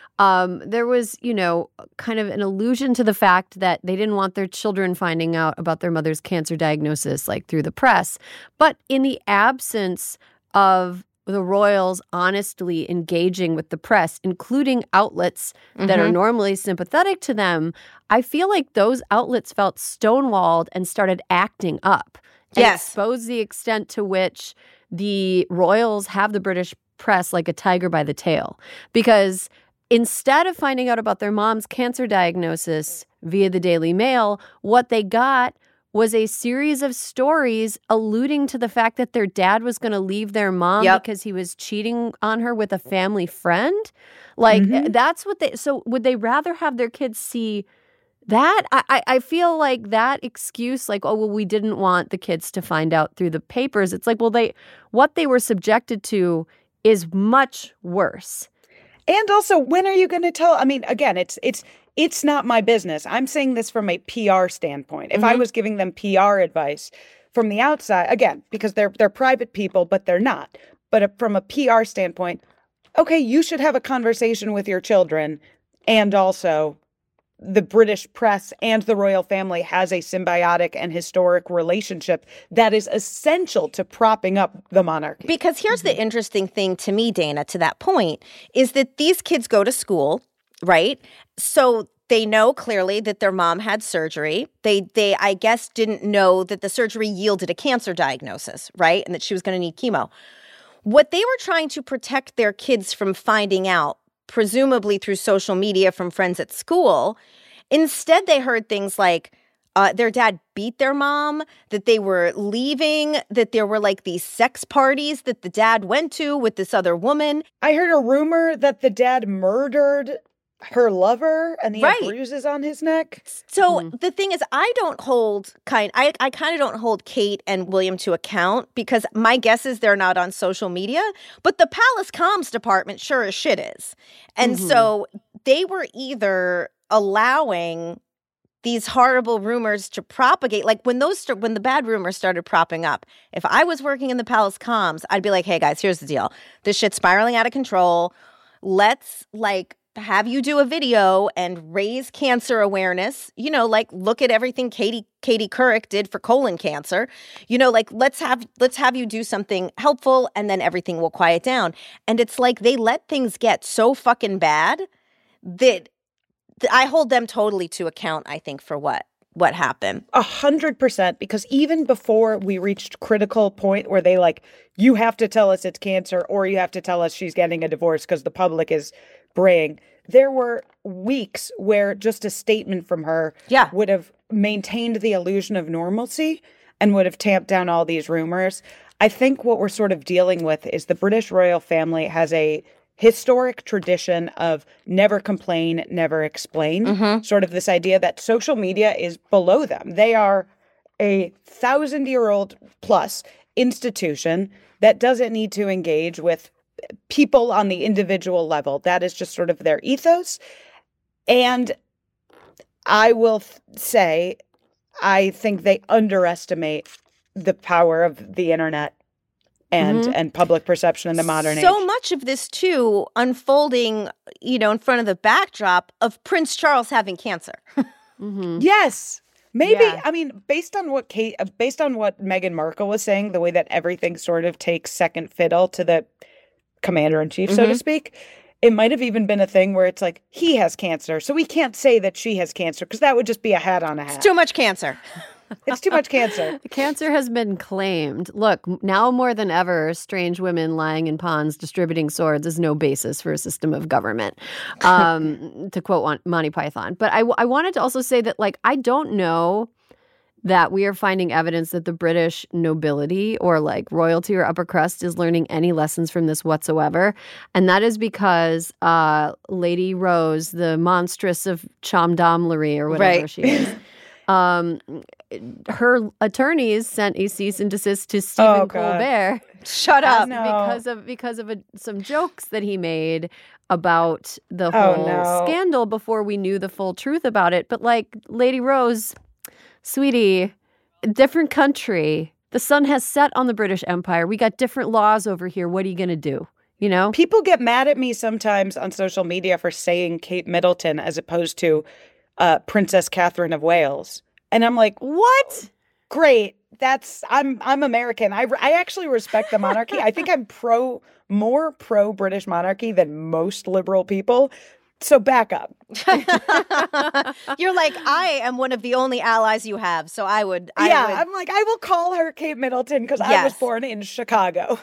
there was, you know, kind of an allusion to the fact that they didn't want their children finding out about their mother's cancer diagnosis, like through the press. But in the absence of the royals honestly engaging with the press, including outlets that are normally sympathetic to them, I feel like those outlets felt stonewalled and started acting up. And Yes. exposed the extent to which the royals have the British press like a tiger by the tail. Because instead of finding out about their mom's cancer diagnosis via the Daily Mail, what they got was a series of stories alluding to the fact that their dad was going to leave their mom because he was cheating on her with a family friend. Like, that's what they... So would they rather have their kids see that? I feel like that excuse, like, oh, well, we didn't want the kids to find out through the papers. It's like, well, what they were subjected to is much worse. And also, when are you going to tell? I mean, again, it's not my business. I'm saying this from a PR standpoint. If I was giving them PR advice from the outside, again, because they're private people, but they're not. But from a PR standpoint, okay, you should have a conversation with your children, and also the British press and the royal family has a symbiotic and historic relationship that is essential to propping up the monarchy. Because here's the interesting thing to me, Dana, to that point, is that these kids go to school, right? So they know clearly that their mom had surgery. They I guess, didn't know that the surgery yielded a cancer diagnosis, right? And that she was going to need chemo. What they were trying to protect their kids from finding out, presumably through social media from friends at school, instead they heard things like their dad beat their mom, that they were leaving, that there were like these sex parties that the dad went to with this other woman. I heard a rumor that the dad murdered her lover and he had bruises on his neck. So the thing is, I kind of don't hold Kate and William to account because my guess is they're not on social media, but the palace comms department sure as shit is. And so they were either allowing these horrible rumors to propagate. Like when the bad rumors started propping up, if I was working in the palace comms, I'd be like, hey guys, here's the deal. This shit's spiraling out of control. Let's have you do a video and raise cancer awareness, you know, like look at everything Katie Couric did for colon cancer, you know, like let's have you do something helpful and then everything will quiet down. And it's like they let things get so fucking bad that I hold them totally to account, I think, for what happened. 100%, because even before we reached critical point where they you have to tell us it's cancer or you have to tell us she's getting a divorce because the public is braying, there were weeks where just a statement from her would have maintained the illusion of normalcy and would have tamped down all these rumors. I think what we're sort of dealing with is the British royal family has a historic tradition of never complain, never explain. Sort of this idea that social media is below them. They are a 1,000-year-old plus institution that doesn't need to engage with people on the individual level. That is just sort of their ethos. And I will say, I think they underestimate the power of the internet and public perception in the modern age. So much of this, too, unfolding, in front of the backdrop of Prince Charles having cancer. Yes. Maybe, Yeah. I mean, based on what Meghan Markle was saying, the way that everything sort of takes second fiddle to the commander-in-chief, so to speak, it might have even been a thing where it's like, he has cancer, so we can't say that she has cancer, because that would just be a hat on a hat. It's too much cancer. It's too much cancer. Cancer has been claimed. Look, now more than ever, strange women lying in ponds distributing swords is no basis for a system of government, to quote Monty Python. But I wanted to also say that, I don't know that we are finding evidence that the British nobility or royalty or upper crust is learning any lessons from this whatsoever. And that is because Lady Rose, the monstrous of Chomdomlery or whatever she is, her attorneys sent a cease and desist to Stephen Colbert. Shut up. Because of some jokes that he made about the whole scandal before we knew the full truth about it. But Lady Rose, sweetie, different country. The sun has set on the British Empire. We got different laws over here. What are you going to do? People get mad at me sometimes on social media for saying Kate Middleton as opposed to Princess Catherine of Wales. And I'm like, what? Great. I'm American. I actually respect the monarchy. I think I'm more pro British monarchy than most liberal people. So back up. You're like, I am one of the only allies you have. So I would. I'm like, I will call her Kate Middleton because I was born in Chicago.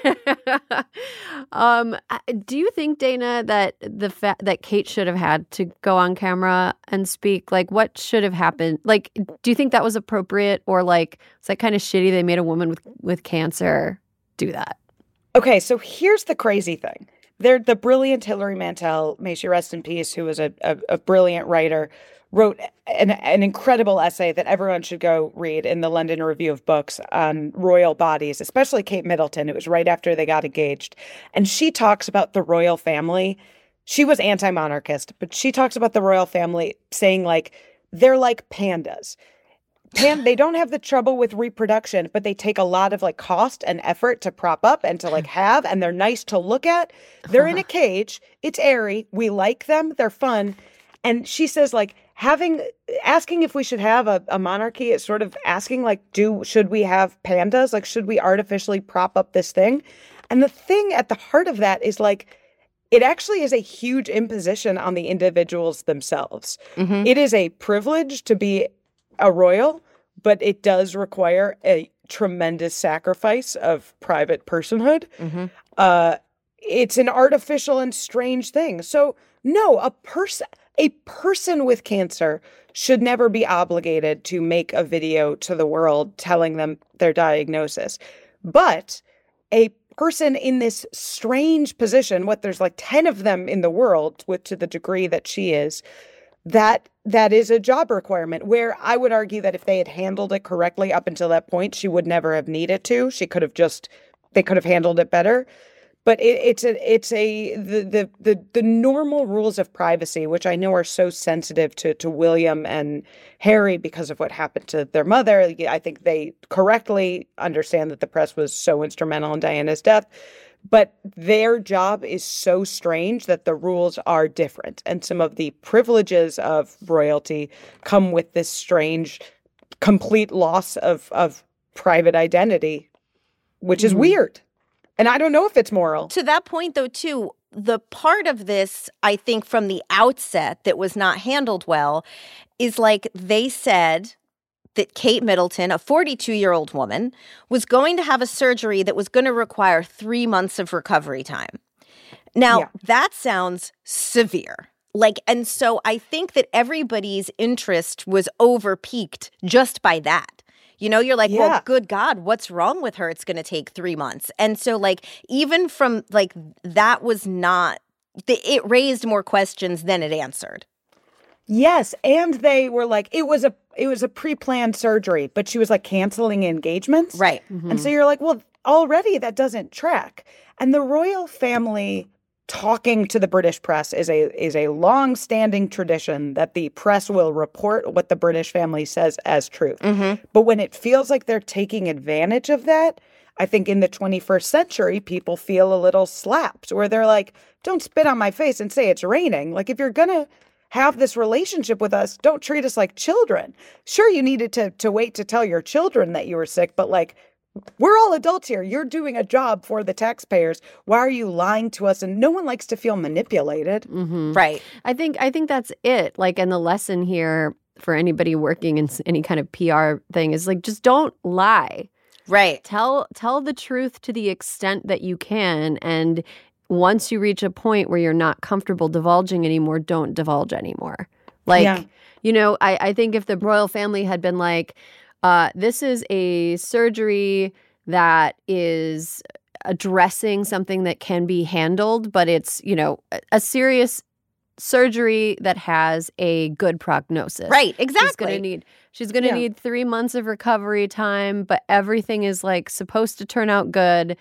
Do you think, Dana, that the fact that Kate should have had to go on camera and speak, what should have happened? Do you think that was appropriate, or it's kind of shitty they made a woman with cancer do that? Okay, so here's the crazy thing. The brilliant Hilary Mantel, may she rest in peace, who was a brilliant writer, wrote an incredible essay that everyone should go read in the London Review of Books on royal bodies, especially Kate Middleton. It was right after they got engaged. And she talks about the royal family. She was anti-monarchist, but she talks about the royal family saying, they're like pandas. They don't have the trouble with reproduction, but they take a lot of cost and effort to prop up and to have, and they're nice to look at. They're in a cage. It's airy. We like them. They're fun. And she says asking if we should have a monarchy is sort of asking should we have pandas? Should we artificially prop up this thing? And the thing at the heart of that is it actually is a huge imposition on the individuals themselves. Mm-hmm. It is a privilege to be a royal, but it does require a tremendous sacrifice of private personhood. Mm-hmm. It's an artificial and strange thing. So no, a person with cancer should never be obligated to make a video to the world telling them their diagnosis. But a person in this strange position, there's 10 of them in the world, to the degree that she is, that is a job requirement, where I would argue that if they had handled it correctly up until that point, she would never have needed to. They could have handled it better. But the normal rules of privacy, which I know are so sensitive to William and Harry because of what happened to their mother. I think they correctly understand that the press was so instrumental in Diana's death. But their job is so strange that the rules are different. And some of the privileges of royalty come with this strange, complete loss of private identity, which is weird. And I don't know if it's moral. To that point, though, too, the part of this, I think, from the outset that was not handled well is they said that Kate Middleton, a 42-year-old woman, was going to have a surgery that was going to require 3 months of recovery time. Now, that sounds severe. And so I think that everybody's interest was over-peaked just by that. You're well, good God, what's wrong with her? It's going to take 3 months. And so, even from, that was not, it raised more questions than it answered. Yes, and they were it was a pre-planned surgery, but she was canceling engagements. Right. Mm-hmm. And so you're well, already that doesn't track. And the royal family talking to the British press is a long-standing tradition that the press will report what the British family says as truth. But when it feels like they're taking advantage of that, I think in the 21st century, people feel a little slapped, where they're like, don't spit on my face and say it's raining. Like, if you're going to have this relationship with us, don't treat us like children. Sure, you needed to wait to tell your children that you were sick, but like, we're all adults here. You're doing a job for the taxpayers. Why are you lying to us? And no one likes to feel manipulated. Right. I think that's it. Like, and the lesson here for anybody working in any kind of PR thing is like, just don't lie. Right. Tell the truth to the extent that you can. And once you reach a point where you're not comfortable divulging anymore, don't divulge anymore. Like, you know, I think if the royal family had been like, this is a surgery that is addressing something that can be handled, but it's, you know, a serious surgery that has a good prognosis. Right, exactly. She's going to need 3 months of recovery time, but everything is like supposed to turn out good.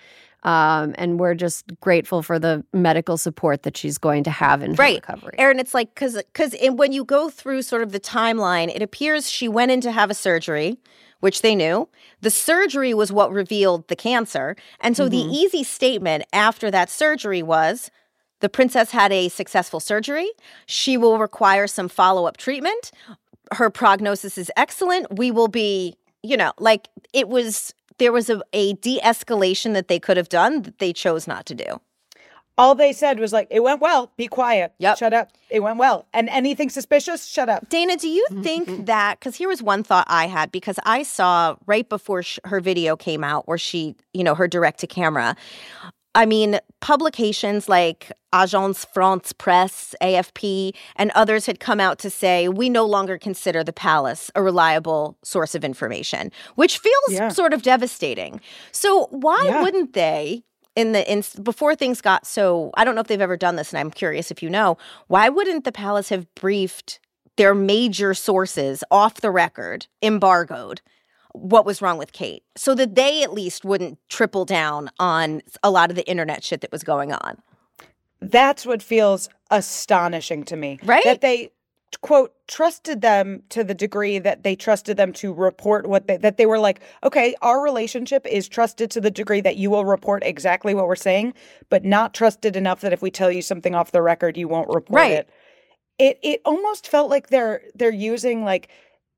And we're just grateful for the medical support that she's going to have in her recovery. Erin, it's like, because when you go through sort of the timeline, it appears she went in to have a surgery, which they knew. The surgery was what revealed the cancer. And so the easy statement after that surgery was, the princess had a successful surgery. She will require some follow-up treatment. Her prognosis is excellent. We will be, you know, like it was... There was a de-escalation that they could have done that they chose not to do. All they said was like, it went well, be quiet, shut up, it went well. And anything suspicious, shut up. Dana, do you think that, because here was one thought I had, because I saw right before her video came out where she, you know, her direct-to-camera, I mean, publications like Agence France Presse, AFP, and others had come out to say, we no longer consider the palace a reliable source of information, which feels sort of devastating. So why wouldn't they, before things got so, I don't know if they've ever done this, and I'm curious if you know, why wouldn't the palace have briefed their major sources off the record, embargoed, what was wrong with Kate, so that they at least wouldn't triple down on a lot of the internet shit that was going on? That's what feels astonishing to me. Right? That they, quote, trusted them to the degree that they trusted them to report that they were like, okay, our relationship is trusted to the degree that you will report exactly what we're saying, but not trusted enough that if we tell you something off the record, you won't report it. It almost felt like they're using like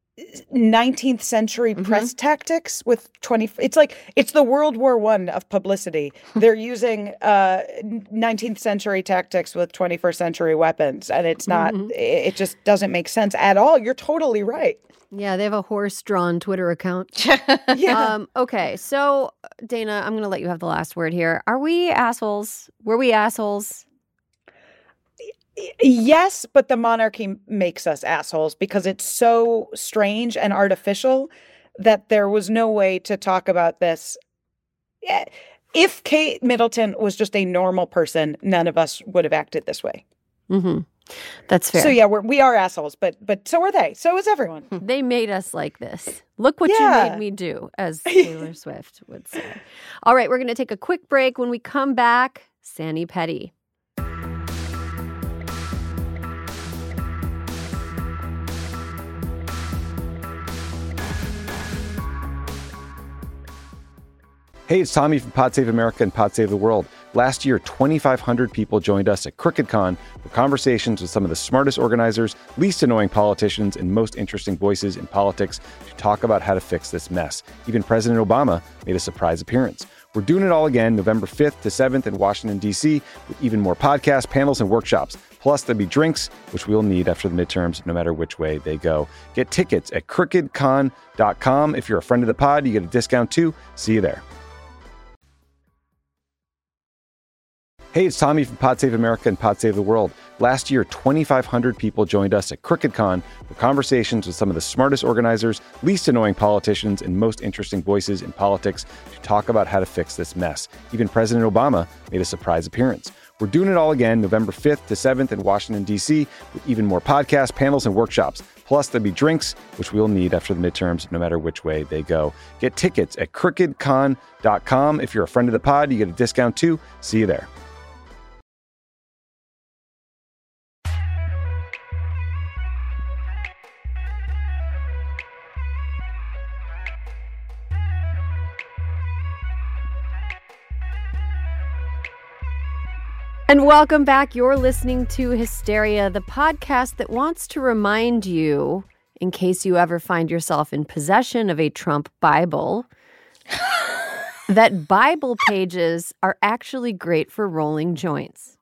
19th century press tactics with it's like it's the World War I of publicity. They're using 19th century tactics with 21st century weapons, and it's not it just doesn't make sense at all. You're totally right. Yeah, they have a horse-drawn Twitter account. Okay, so Dana, I'm going to let you have the last word here. Are we assholes? Were we assholes? Yes, but the monarchy makes us assholes because it's so strange and artificial that there was no way to talk about this. If Kate Middleton was just a normal person, none of us would have acted this way. That's fair. So yeah, we are assholes, but so are they. So is everyone. They made us like this. Look what you made me do, as Taylor Swift would say. All right, we're going to take a quick break. When we come back, Sani Petty. Hey, it's Tommy from Pod Save America and Pod Save the World. Last year, 2,500 people joined us at CrookedCon for conversations with some of the smartest organizers, least annoying politicians, and most interesting voices in politics to talk about how to fix this mess. Even President Obama made a surprise appearance. We're doing it all again November 5th to 7th in Washington, D.C., with even more podcasts, panels, and workshops. Plus, there'll be drinks, which we'll need after the midterms, no matter which way they go. Get tickets at crookedcon.com. If you're a friend of the pod, you get a discount too. See you there. Hey, it's Tommy from Pod Save America and Pod Save the World. Last year, 2,500 people joined us at CrookedCon for conversations with some of the smartest organizers, least annoying politicians, and most interesting voices in politics to talk about how to fix this mess. Even President Obama made a surprise appearance. We're doing it all again November 5th to 7th in Washington, D.C., with even more podcasts, panels, and workshops. Plus, there'll be drinks, which we'll need after the midterms, no matter which way they go. Get tickets at crookedcon.com. If you're a friend of the pod, you get a discount too. See you there. And welcome back. You're listening to Hysteria, the podcast that wants to remind you, in case you ever find yourself in possession of a Trump Bible, that Bible pages are actually great for rolling joints.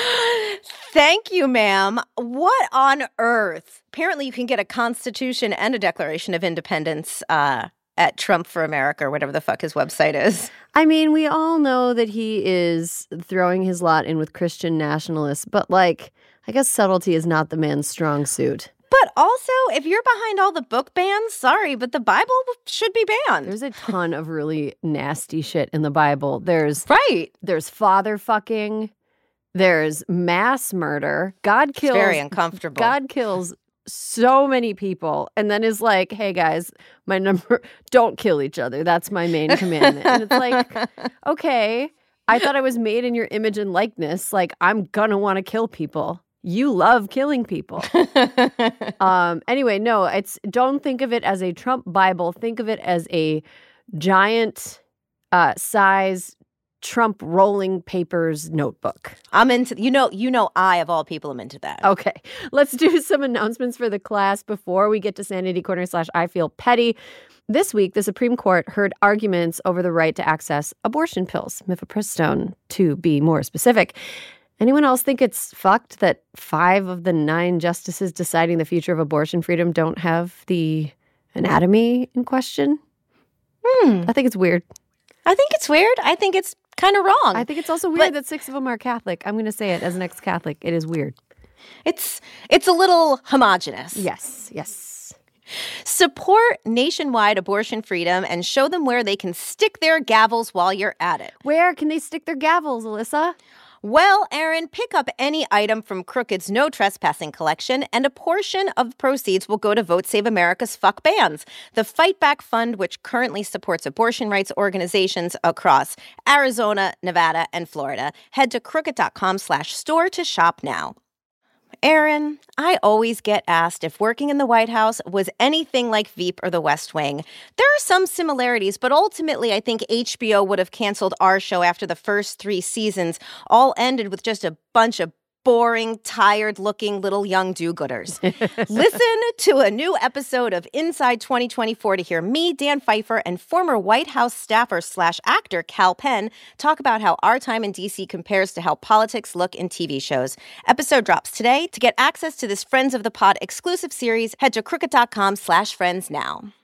Thank you, ma'am. What on earth? Apparently, you can get a Constitution and a Declaration of Independence at Trump for America or whatever the fuck his website is. I mean, we all know that he is throwing his lot in with Christian nationalists, but I guess subtlety is not the man's strong suit. But also, if you're behind all the book bans, sorry, but the Bible should be banned. There's a ton of really nasty shit in the Bible. There's father fucking. There's mass murder. God kills. It's very uncomfortable. God kills so many people and then is like, hey guys, don't kill each other. That's my main commandment. And it's like, okay, I thought I was made in your image and likeness. I'm gonna want to kill people. You love killing people. Anyway, no, don't think of it as a Trump Bible. Think of it as a giant size Trump rolling papers notebook. I'm into, I, of all people, am into that. Okay. Let's do some announcements for the class before we get to Sanity Corner / I Feel Petty. This week, the Supreme Court heard arguments over the right to access abortion pills, mifepristone, to be more specific. Anyone else think it's fucked that 5 of the 9 justices deciding the future of abortion freedom don't have the anatomy in question? I think it's weird. I think it's weird. I think it's kind of wrong. I think it's also weird that 6 of them are Catholic. I'm going to say it as an ex-Catholic. It is weird. It's a little homogenous. Yes. Support nationwide abortion freedom and show them where they can stick their gavels while you're at it. Where can they stick their gavels, Alyssa? Well, Aaron, pick up any item from Crooked's No Trespassing collection, and a portion of the proceeds will go to Vote Save America's Fuck Bans, the Fight Back Fund, which currently supports abortion rights organizations across Arizona, Nevada, and Florida. Head to crooked.com/store to shop now. Aaron, I always get asked if working in the White House was anything like Veep or The West Wing. There are some similarities, but ultimately I think HBO would have canceled our show after the first 3 seasons, all ended with just a bunch of boring, tired-looking little young do-gooders. Listen to a new episode of Inside 2024 to hear me, Dan Pfeiffer, and former White House staffer / actor Kal Penn talk about how our time in D.C. compares to how politics look in TV shows. Episode drops today. To get access to this Friends of the Pod exclusive series, head to crooked.com/friends now.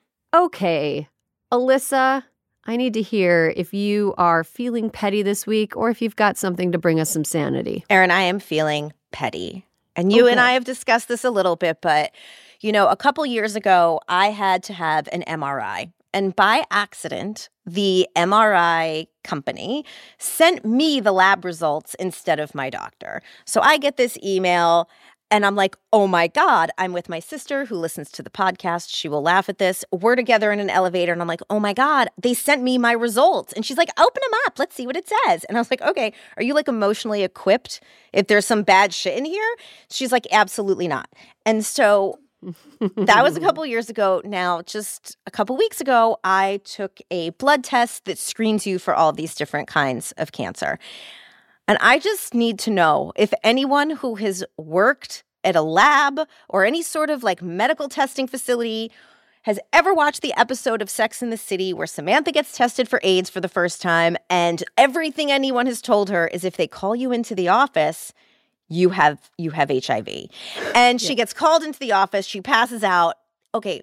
Okay, Alyssa, I need to hear if you are feeling petty this week or if you've got something to bring us some sanity. Aaron, I am feeling petty. And you and I have discussed this a little bit, but, a couple years ago, I had to have an MRI. And by accident, the MRI company sent me the lab results instead of my doctor. So I get this email. And I'm like, oh my God, I'm with my sister who listens to the podcast. She will laugh at this. We're together in an elevator. And I'm like, oh my God, they sent me my results. And she's like, open them up. Let's see what it says. And I was like, okay, are you emotionally equipped if there's some bad shit in here? She's like, absolutely not. And so that was a couple years ago. Now, just a couple weeks ago, I took a blood test that screens you for all these different kinds of cancer. And I just need to know if anyone who has worked at a lab or any sort of medical testing facility has ever watched the episode of Sex and the City where Samantha gets tested for AIDS for the first time, and everything anyone has told her is if they call you into the office, you have HIV. And she gets called into the office, she passes out. Okay,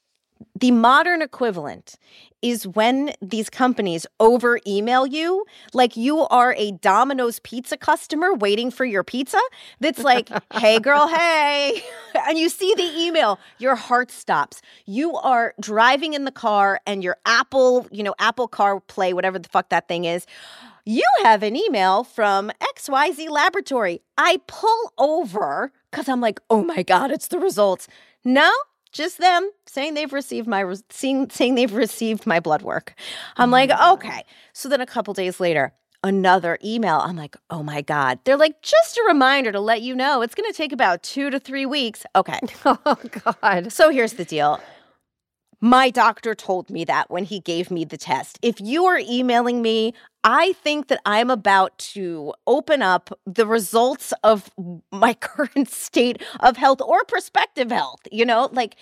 the modern equivalent is when these companies over email you like you are a Domino's pizza customer waiting for your pizza. That's like, hey girl, hey. And you see the email, your heart stops. You are driving in the car and your Apple CarPlay, whatever the fuck that thing is, you have an email from XYZ Laboratory. I pull over because I'm like, oh my God, it's the results. No, just them saying they've received saying they've received my blood work. I'm like, okay. So then a couple days later, another email. I'm like, oh my God. They're like, just a reminder to let you know it's going to take about 2 to 3 weeks. Okay. Oh, God. So here's the deal. My doctor told me that when he gave me the test. If you are emailing me, I think that I'm about to open up the results of my current state of health or prospective health. You know, like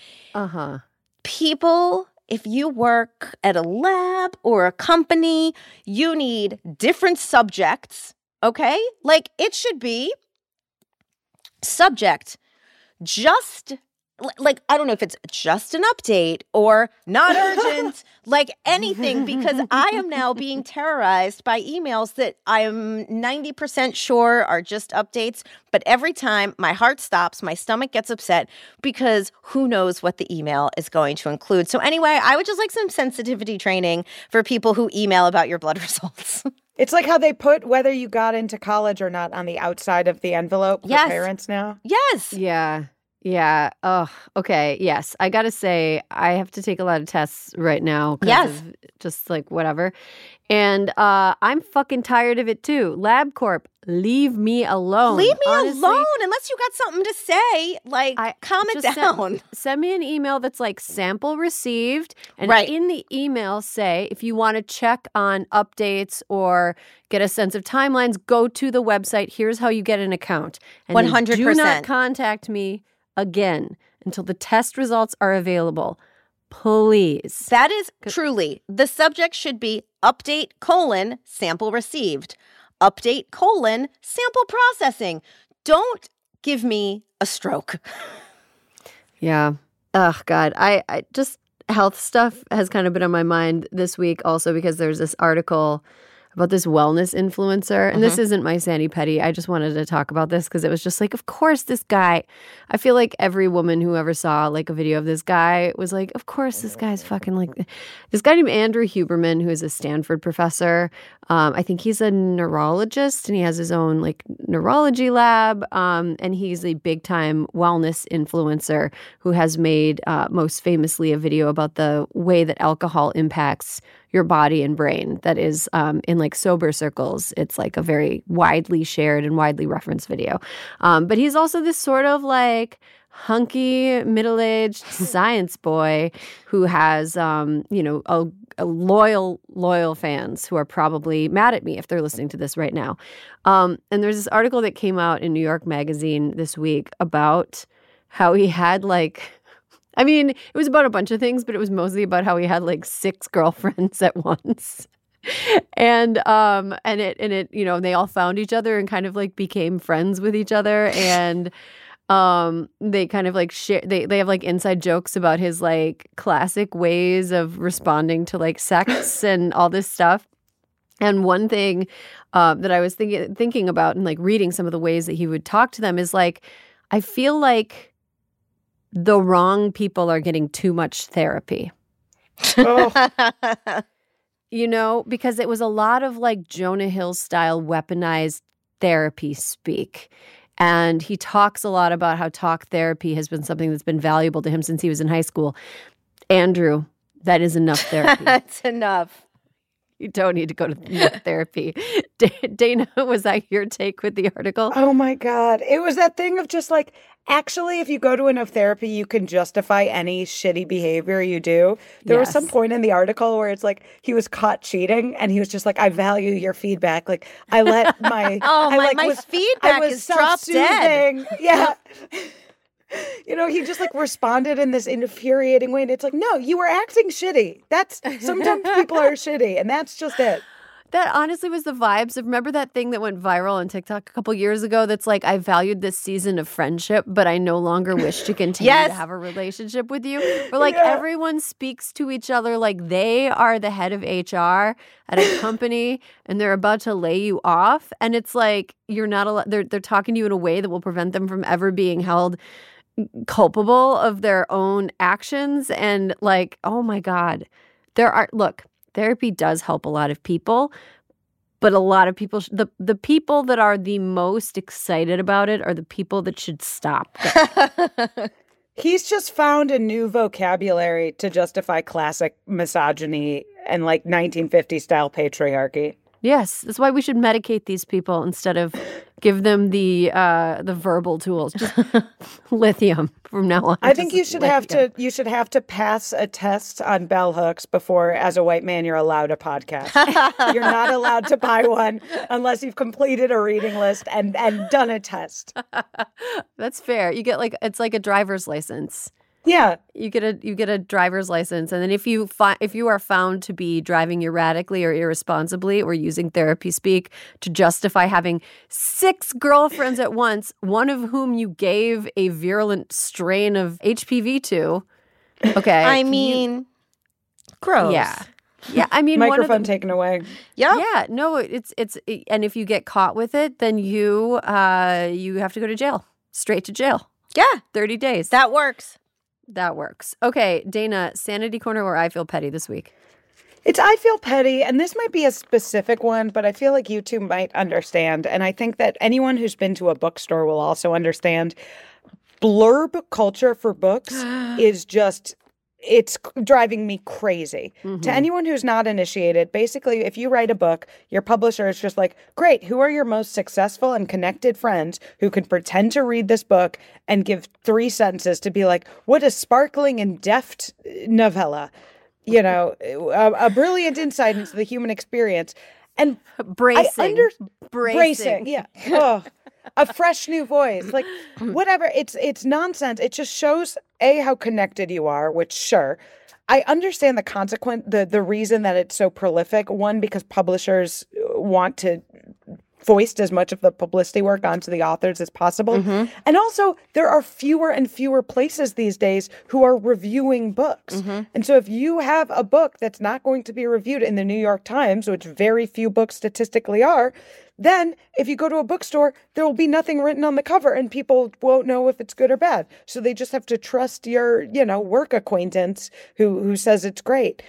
people, if you work at a lab or a company, you need different subjects, okay? Like it should be subject, just like, I don't know if it's just an update or not urgent, like anything, because I am now being terrorized by emails that I'm 90% sure are just updates. But every time my heart stops, my stomach gets upset because who knows what the email is going to include. So anyway, I would just like some sensitivity training for people who email about your blood results. It's like how they put whether you got into college or not on the outside of the envelope for parents now. Yes. Yeah. Yeah. Oh, okay. Yes. I got to say, I have to take a lot of tests right now. Of just like whatever. And I'm fucking tired of it too. LabCorp, leave me alone. Leave me Honestly, alone unless you got something to say. Like, calm it down. Send me an email that's like sample received. And in the email, say, if you want to check on updates or get a sense of timelines, go to the website. Here's how you get an account. And 100%. Do not contact me again until the test results are available. Please. That is truly, the subject should be update : sample received. Update : sample processing. Don't give me a stroke. Yeah. Oh, God. I just, health stuff has kind of been on my mind this week also because there's this article about this wellness influencer. And this isn't my Sandy Petty. I just wanted to talk about this because it was just like, of course, this guy, I feel like every woman who ever saw like a video of this guy was like, of course, this guy's fucking like, this guy named Andrew Huberman, who is a Stanford professor. I think he's a neurologist and he has his own like neurology lab. And he's a big time wellness influencer who has made most famously a video about the way that alcohol impacts your body and brain. That is in like sober circles. It's like a very widely shared and widely referenced video. But he's also this sort of like hunky, middle-aged science boy who has, a loyal fans who are probably mad at me if they're listening to this right now. And there's this article that came out in New York Magazine this week about how he had like, I mean, it was about a bunch of things, but it was mostly about how he had like 6 girlfriends at once. And it, you know, they all found each other and kind of like became friends with each other. And they kind of like share, they have like inside jokes about his like classic ways of responding to like sex and all this stuff. And one thing that I was thinking about and like reading some of the ways that he would talk to them is like, I feel like the wrong people are getting too much therapy. Oh. You know, because it was a lot of like Jonah Hill style weaponized therapy speak. And he talks a lot about how talk therapy has been something that's been valuable to him since he was in high school. Andrew, that is enough therapy. That's enough. You don't need to go to therapy. Dana, was that your take with the article? Oh my God. It was that thing of just like, actually, if you go to enough therapy, you can justify any shitty behavior you do. There was some point in the article where it's like he was caught cheating and he was just like, I value your feedback. Like I let my my feedback is drop dead. Yeah. You know, he just like responded in this infuriating way. And it's like, no, you were acting shitty. That's sometimes people are shitty and that's just it. That honestly was the vibes of, remember that thing that went viral on TikTok a couple years ago that's like, I valued this season of friendship, but I no longer wish to continue to have a relationship with you. Where like everyone speaks to each other like they are the head of HR at a company and they're about to lay you off. And it's like, you're not allowed, they're talking to you in a way that will prevent them from ever being held culpable of their own actions. And like, oh my God, therapy does help a lot of people, But a lot of people, the people that are the most excited about it are the people that should stop. He's just found a new vocabulary to justify classic misogyny and like 1950s style patriarchy. Yes, that's why we should medicate these people instead of give them the verbal tools. Just lithium from now on. I think you should have to pass a test on bell hooks before, as a white man, you're allowed a podcast. You're not allowed to buy one unless you've completed a reading list and done a test. That's fair. You get it's like a driver's license. Yeah. You get a driver's license, and then if you are found to be driving erratically or irresponsibly or using therapy speak to justify having 6 girlfriends at once, one of whom you gave a virulent strain of HPV to, okay. I mean, gross. Yeah. Yeah, I mean, microphone taken away. Yep. Yeah, no, it's and if you get caught with it, then you have to go to jail, straight to jail. Yeah, 30 days. that works. That works. Okay, Dana, Sanity Corner or I Feel Petty this week? It's I Feel Petty, and this might be a specific one, but I feel like you two might understand. And I think that anyone who's been to a bookstore will also understand. Blurb culture for books is just, it's driving me crazy. Mm-hmm. To anyone who's not initiated, basically, if you write a book, your publisher is just like, great, who are your most successful and connected friends who can pretend to read this book and give 3 sentences to be like, what a sparkling and deft novella. You know, a brilliant insight into the human experience. And bracing. Yeah. Oh, a fresh new voice. Like, whatever. It's nonsense. It just shows, A, how connected you are, which, sure. I understand the reason that it's so prolific. One, because publishers want to foist as much of the publicity work onto the authors as possible. Mm-hmm. And also, there are fewer and fewer places these days who are reviewing books. Mm-hmm. And so if you have a book that's not going to be reviewed in the New York Times, which very few books statistically are, then if you go to a bookstore, there will be nothing written on the cover and people won't know if it's good or bad. So they just have to trust your, work acquaintance who says it's great.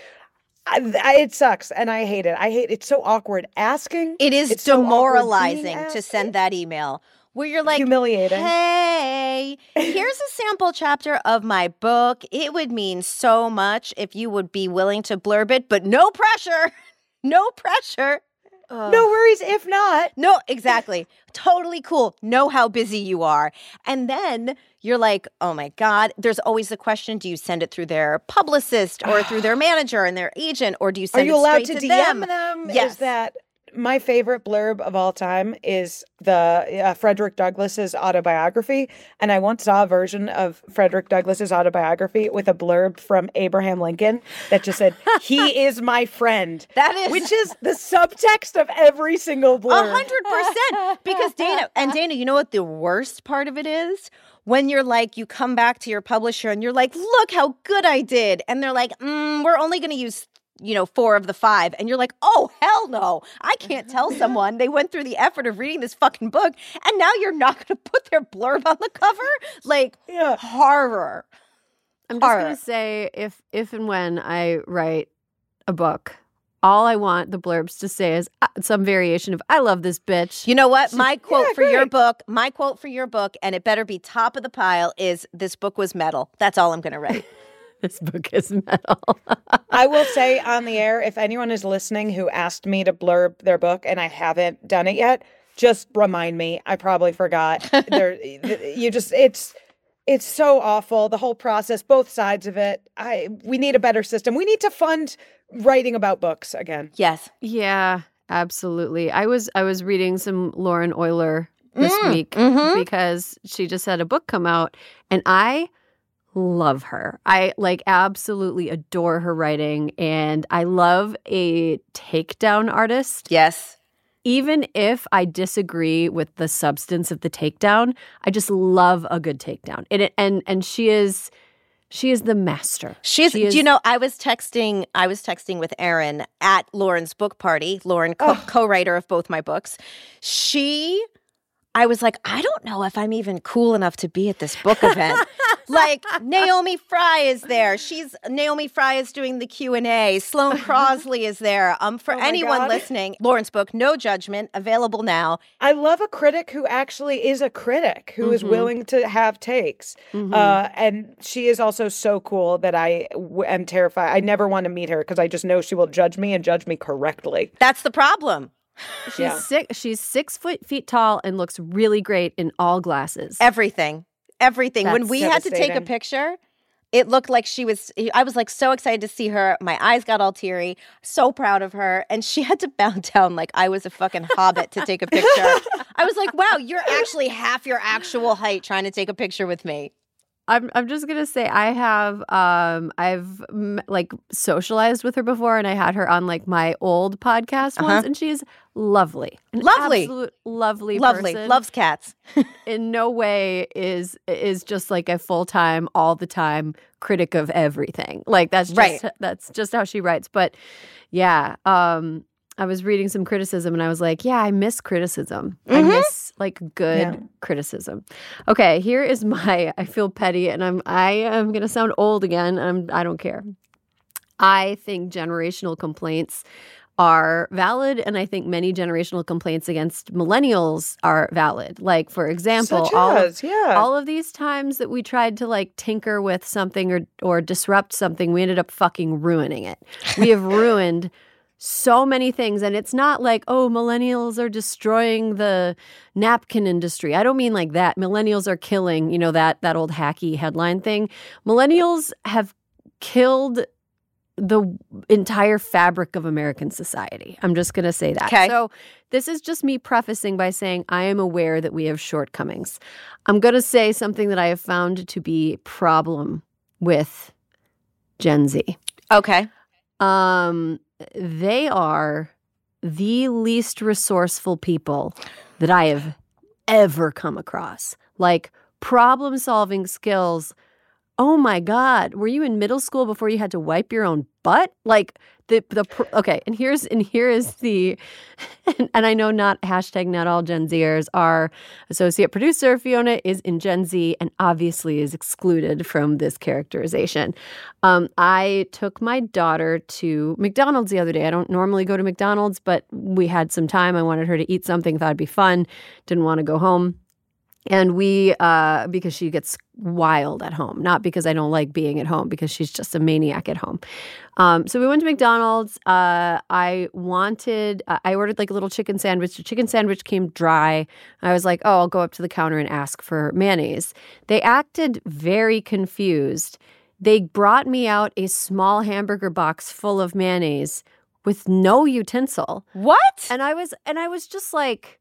It sucks, and I hate it. It's so awkward asking. It is demoralizing to send that email where you're like, humiliating. Hey, here's a sample chapter of my book. It would mean so much if you would be willing to blurb it, but no pressure. No pressure. No worries if not. No, exactly. Totally cool. Know how busy you are. And then you're like, oh my God. There's always the question, do you send it through their publicist or through their manager and their agent, or do you send it straight to them? Are you allowed to DM them? Yes. Is that my favorite blurb of all time is the Frederick Douglass's autobiography. And I once saw a version of Frederick Douglass's autobiography with a blurb from Abraham Lincoln that just said, he is my friend. That is. Which is the subtext of every single blurb. 100%. Because Dana, you know what the worst part of it is? When you're like, you come back to your publisher and you're like, look how good I did. And they're like, we're only going to use 4 of the 5. And you're like, oh, hell no. I can't tell someone they went through the effort of reading this fucking book. And now you're not going to put their blurb on the cover? Like, horror. I'm just going to say, if and when I write a book, all I want the blurbs to say is some variation of, I love this bitch. You know what? My quote for your book, and it better be top of the pile, is this book was metal. That's all I'm going to write. This book is metal. I will say on the air, if anyone is listening who asked me to blurb their book and I haven't done it yet, just remind me. I probably forgot. It's so awful. The whole process, both sides of it. We need a better system. We need to fund writing about books again. Yes. Yeah, absolutely. I was reading some Lauren Euler this week because she just had a book come out, and I love her. I absolutely adore her writing, and I love a takedown artist. Yes. Even if I disagree with the substance of the takedown, I just love a good takedown. And she is the master. I was texting with Erin at Lauren's book party. Lauren, co-writer of both my books. I was like, I don't know if I'm even cool enough to be at this book event. Like Naomi Fry is there. Naomi Fry is doing the Q&A. Sloane Crosley is there. For anyone listening, Lauren's book, No Judgment, available now. I love a critic who actually is a critic, who is willing to have takes. And she is also so cool that I am terrified. I never want to meet her because I just know she will judge me and judge me correctly. That's the problem. She's 6 feet tall and looks really great in all glasses. Everything. When we had to take a picture, it looked like I was like so excited to see her. My eyes got all teary, so proud of her. And she had to bow down like I was a fucking hobbit to take a picture. I was like, wow, you're actually half your actual height trying to take a picture with me. I'm just gonna say I've like socialized with her before, and I had her on like my old podcast once, and she's lovely, absolute lovely person. Loves cats. In no way is just like a full-time, all the time critic of everything. Like that's just how she writes. But yeah, I was reading some criticism and I was like, yeah, I miss criticism. I miss like good criticism. Okay, here is I feel petty and I am going to sound old again. I don't care. I think generational complaints are valid, and I think many generational complaints against millennials are valid. Like, for example, all of these times that we tried to like tinker with something or disrupt something, we ended up fucking ruining it. We have ruined so many things. And it's not like, oh, millennials are destroying the napkin industry. I don't mean like that. Millennials are killing, that old hacky headline thing. Millennials have killed the entire fabric of American society. I'm just going to say that. Okay. So this is just me prefacing by saying I am aware that we have shortcomings. I'm going to say something that I have found to be a problem with Gen Z. Okay. They are the least resourceful people that I have ever come across. Like problem-solving skills. Oh my God, were you in middle school before you had to wipe your own butt? Like okay, and here is the, and I know not all Gen Zers. Our associate producer Fiona is in Gen Z and obviously is excluded from this characterization. I took my daughter to McDonald's the other day. I don't normally go to McDonald's, but we had some time. I wanted her to eat something, thought it'd be fun. Didn't want to go home. And we, because she gets wild at home, not because I don't like being at home, because she's just a maniac at home. So we went to McDonald's. I ordered like a little chicken sandwich. The chicken sandwich came dry. I was like, oh, I'll go up to the counter and ask for mayonnaise. They acted very confused. They brought me out a small hamburger box full of mayonnaise with no utensil. What? And I was just like,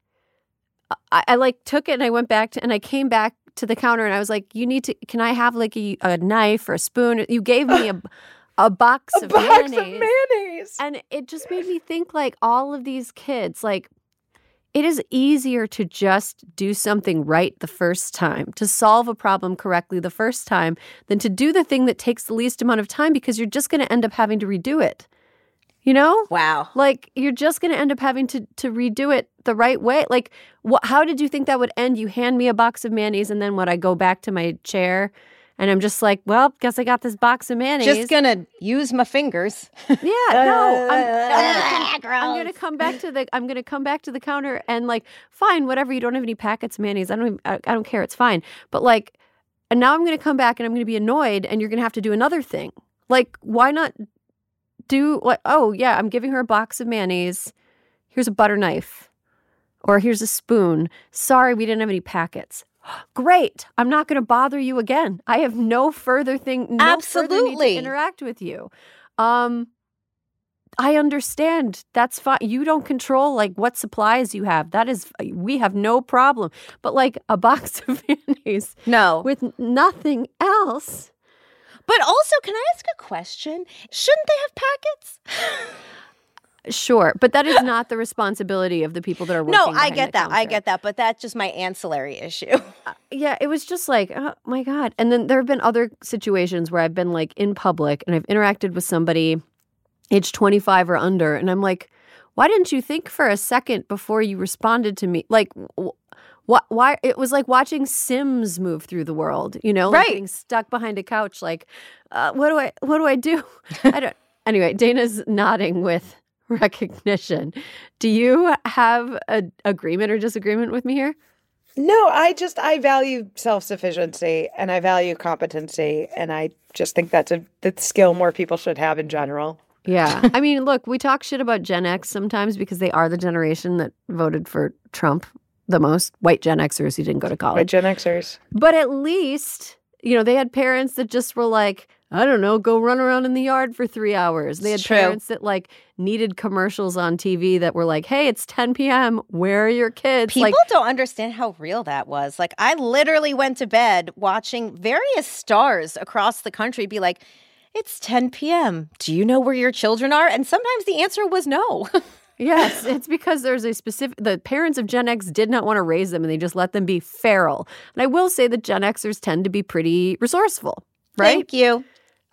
I like took it and I went back and I came back to the counter and I was like, can I have like a knife or a spoon? You gave me a box of mayonnaise. And it just made me think like all of these kids, like it is easier to just do something right the first time, to solve a problem correctly the first time than to do the thing that takes the least amount of time because you're just going to end up having to redo it. You know? Wow. Like, you're just going to end up having to redo it the right way. Like, how did you think that would end? You hand me a box of mayonnaise, and then I go back to my chair, and I'm just like, well, guess I got this box of mayonnaise. Just going to use my fingers. Yeah, no. I'm going to come back to the counter, and like, fine, whatever. You don't have any packets of mayonnaise. I don't care. It's fine. But like, and now I'm going to come back, and I'm going to be annoyed, and you're going to have to do another thing. Like, why not do what? Oh, yeah, I'm giving her a box of mayonnaise. Here's a butter knife. Or here's a spoon. Sorry, we didn't have any packets. Great. I'm not going to bother you again. I have no further need to interact with you. I understand. That's fine. You don't control like what supplies you have. We have no problem. But like a box of mayonnaise with nothing else. But also, can I ask a question? Shouldn't they have packets? Sure, but that is not the responsibility of the people that are working. No, I get that, but that's just my ancillary issue. Yeah, it was just like, oh my God. And then there have been other situations where I've been like in public and I've interacted with somebody age 25 or under, and I'm like, why didn't you think for a second before you responded to me? Like, Why it was like watching Sims move through the world, like Right. getting stuck behind a couch. Like, what do I do? I don't. Anyway, Dana's nodding with recognition. Do you have an agreement or disagreement with me here? No, I value self-sufficiency and I value competency. And I just think that's a skill more people should have in general. Yeah. I mean, look, we talk shit about Gen X sometimes because they are the generation that voted for Trump the most. White Gen Xers who didn't go to Right, college. Gen Xers. But at least, they had parents that just were like, I don't know, go run around in the yard for 3 hours. They had It's true. parents that like needed commercials on TV that were like, hey, it's 10 p.m. Where are your kids? People Like, don't understand how real that was. Like, I literally went to bed watching various stars across the country be like, it's 10 p.m. Do you know where your children are? And sometimes the answer was no. yes, it's because there's the parents of Gen X did not want to raise them and they just let them be feral. And I will say that Gen Xers tend to be pretty resourcely, right? Thank you.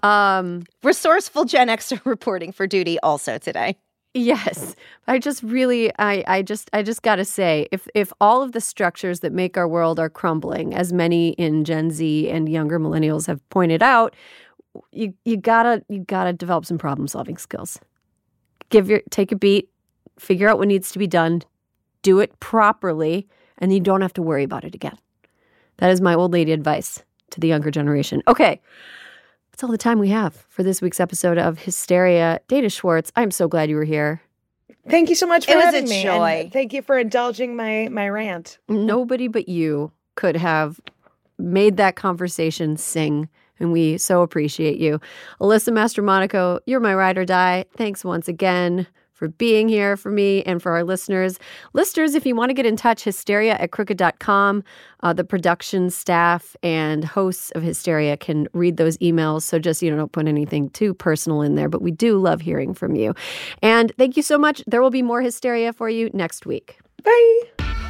Resourceful Gen Xer reporting for duty also today. Yes. I just really, I just got to say, if all of the structures that make our world are crumbling, as many in Gen Z and younger millennials have pointed out, you gotta develop some problem solving skills. Take a beat, figure out what needs to be done, do it properly, and you don't have to worry about it again. That is my old lady advice to the younger generation. Okay. That's all the time we have for this week's episode of Hysteria. Dana Schwartz, I'm so glad you were here. Thank you so much for It was having a me. joy. And thank you for indulging my rant. Nobody but you could have made that conversation sing, and we so appreciate you. Alyssa Mastromonaco, you're my ride or die. Thanks once again for being here for me and for our listeners. Listeners, if you want to get in touch, hysteria@crooked.com. The production staff and hosts of Hysteria can read those emails. So just, don't put anything too personal in there. But we do love hearing from you. And thank you so much. There will be more Hysteria for you next week. Bye.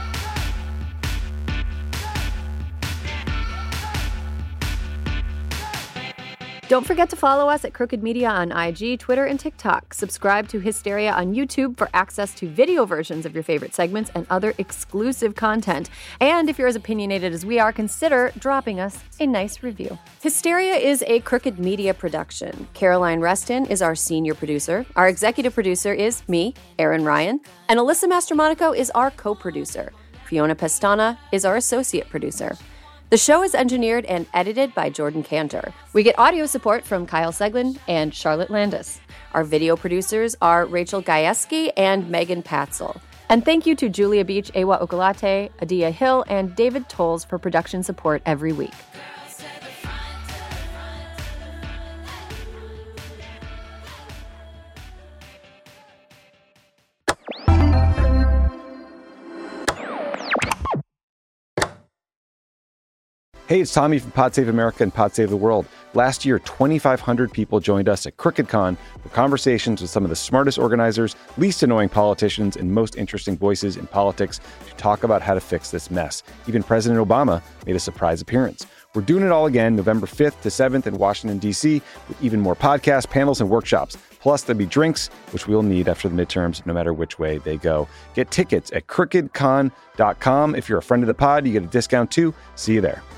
Don't forget to follow us at Crooked Media on IG, Twitter, and TikTok. Subscribe to Hysteria on YouTube for access to video versions of your favorite segments and other exclusive content. And if you're as opinionated as we are, consider dropping us a nice review. Hysteria is a Crooked Media production. Caroline Reston is our senior producer. Our executive producer is me, Aaron Ryan. And Alyssa Mastromonaco is our co-producer. Fiona Pestana is our associate producer. The show is engineered and edited by Jordan Cantor. We get audio support from Kyle Seglin and Charlotte Landis. Our video producers are Rachel Gajewski and Megan Patzel. And thank you to Julia Beach, Ewa Okolate, Adia Hill, and David Tolles for production support every week. Hey, it's Tommy from Pod Save America and Pod Save the World. Last year, 2,500 people joined us at CrookedCon for conversations with some of the smartest organizers, least annoying politicians, and most interesting voices in politics to talk about how to fix this mess. Even President Obama made a surprise appearance. We're doing it all again November 5th to 7th in Washington, D.C., with even more podcasts, panels, and workshops. Plus, there'll be drinks, which we'll need after the midterms, no matter which way they go. Get tickets at crookedcon.com. If you're a friend of the pod, you get a discount too. See you there.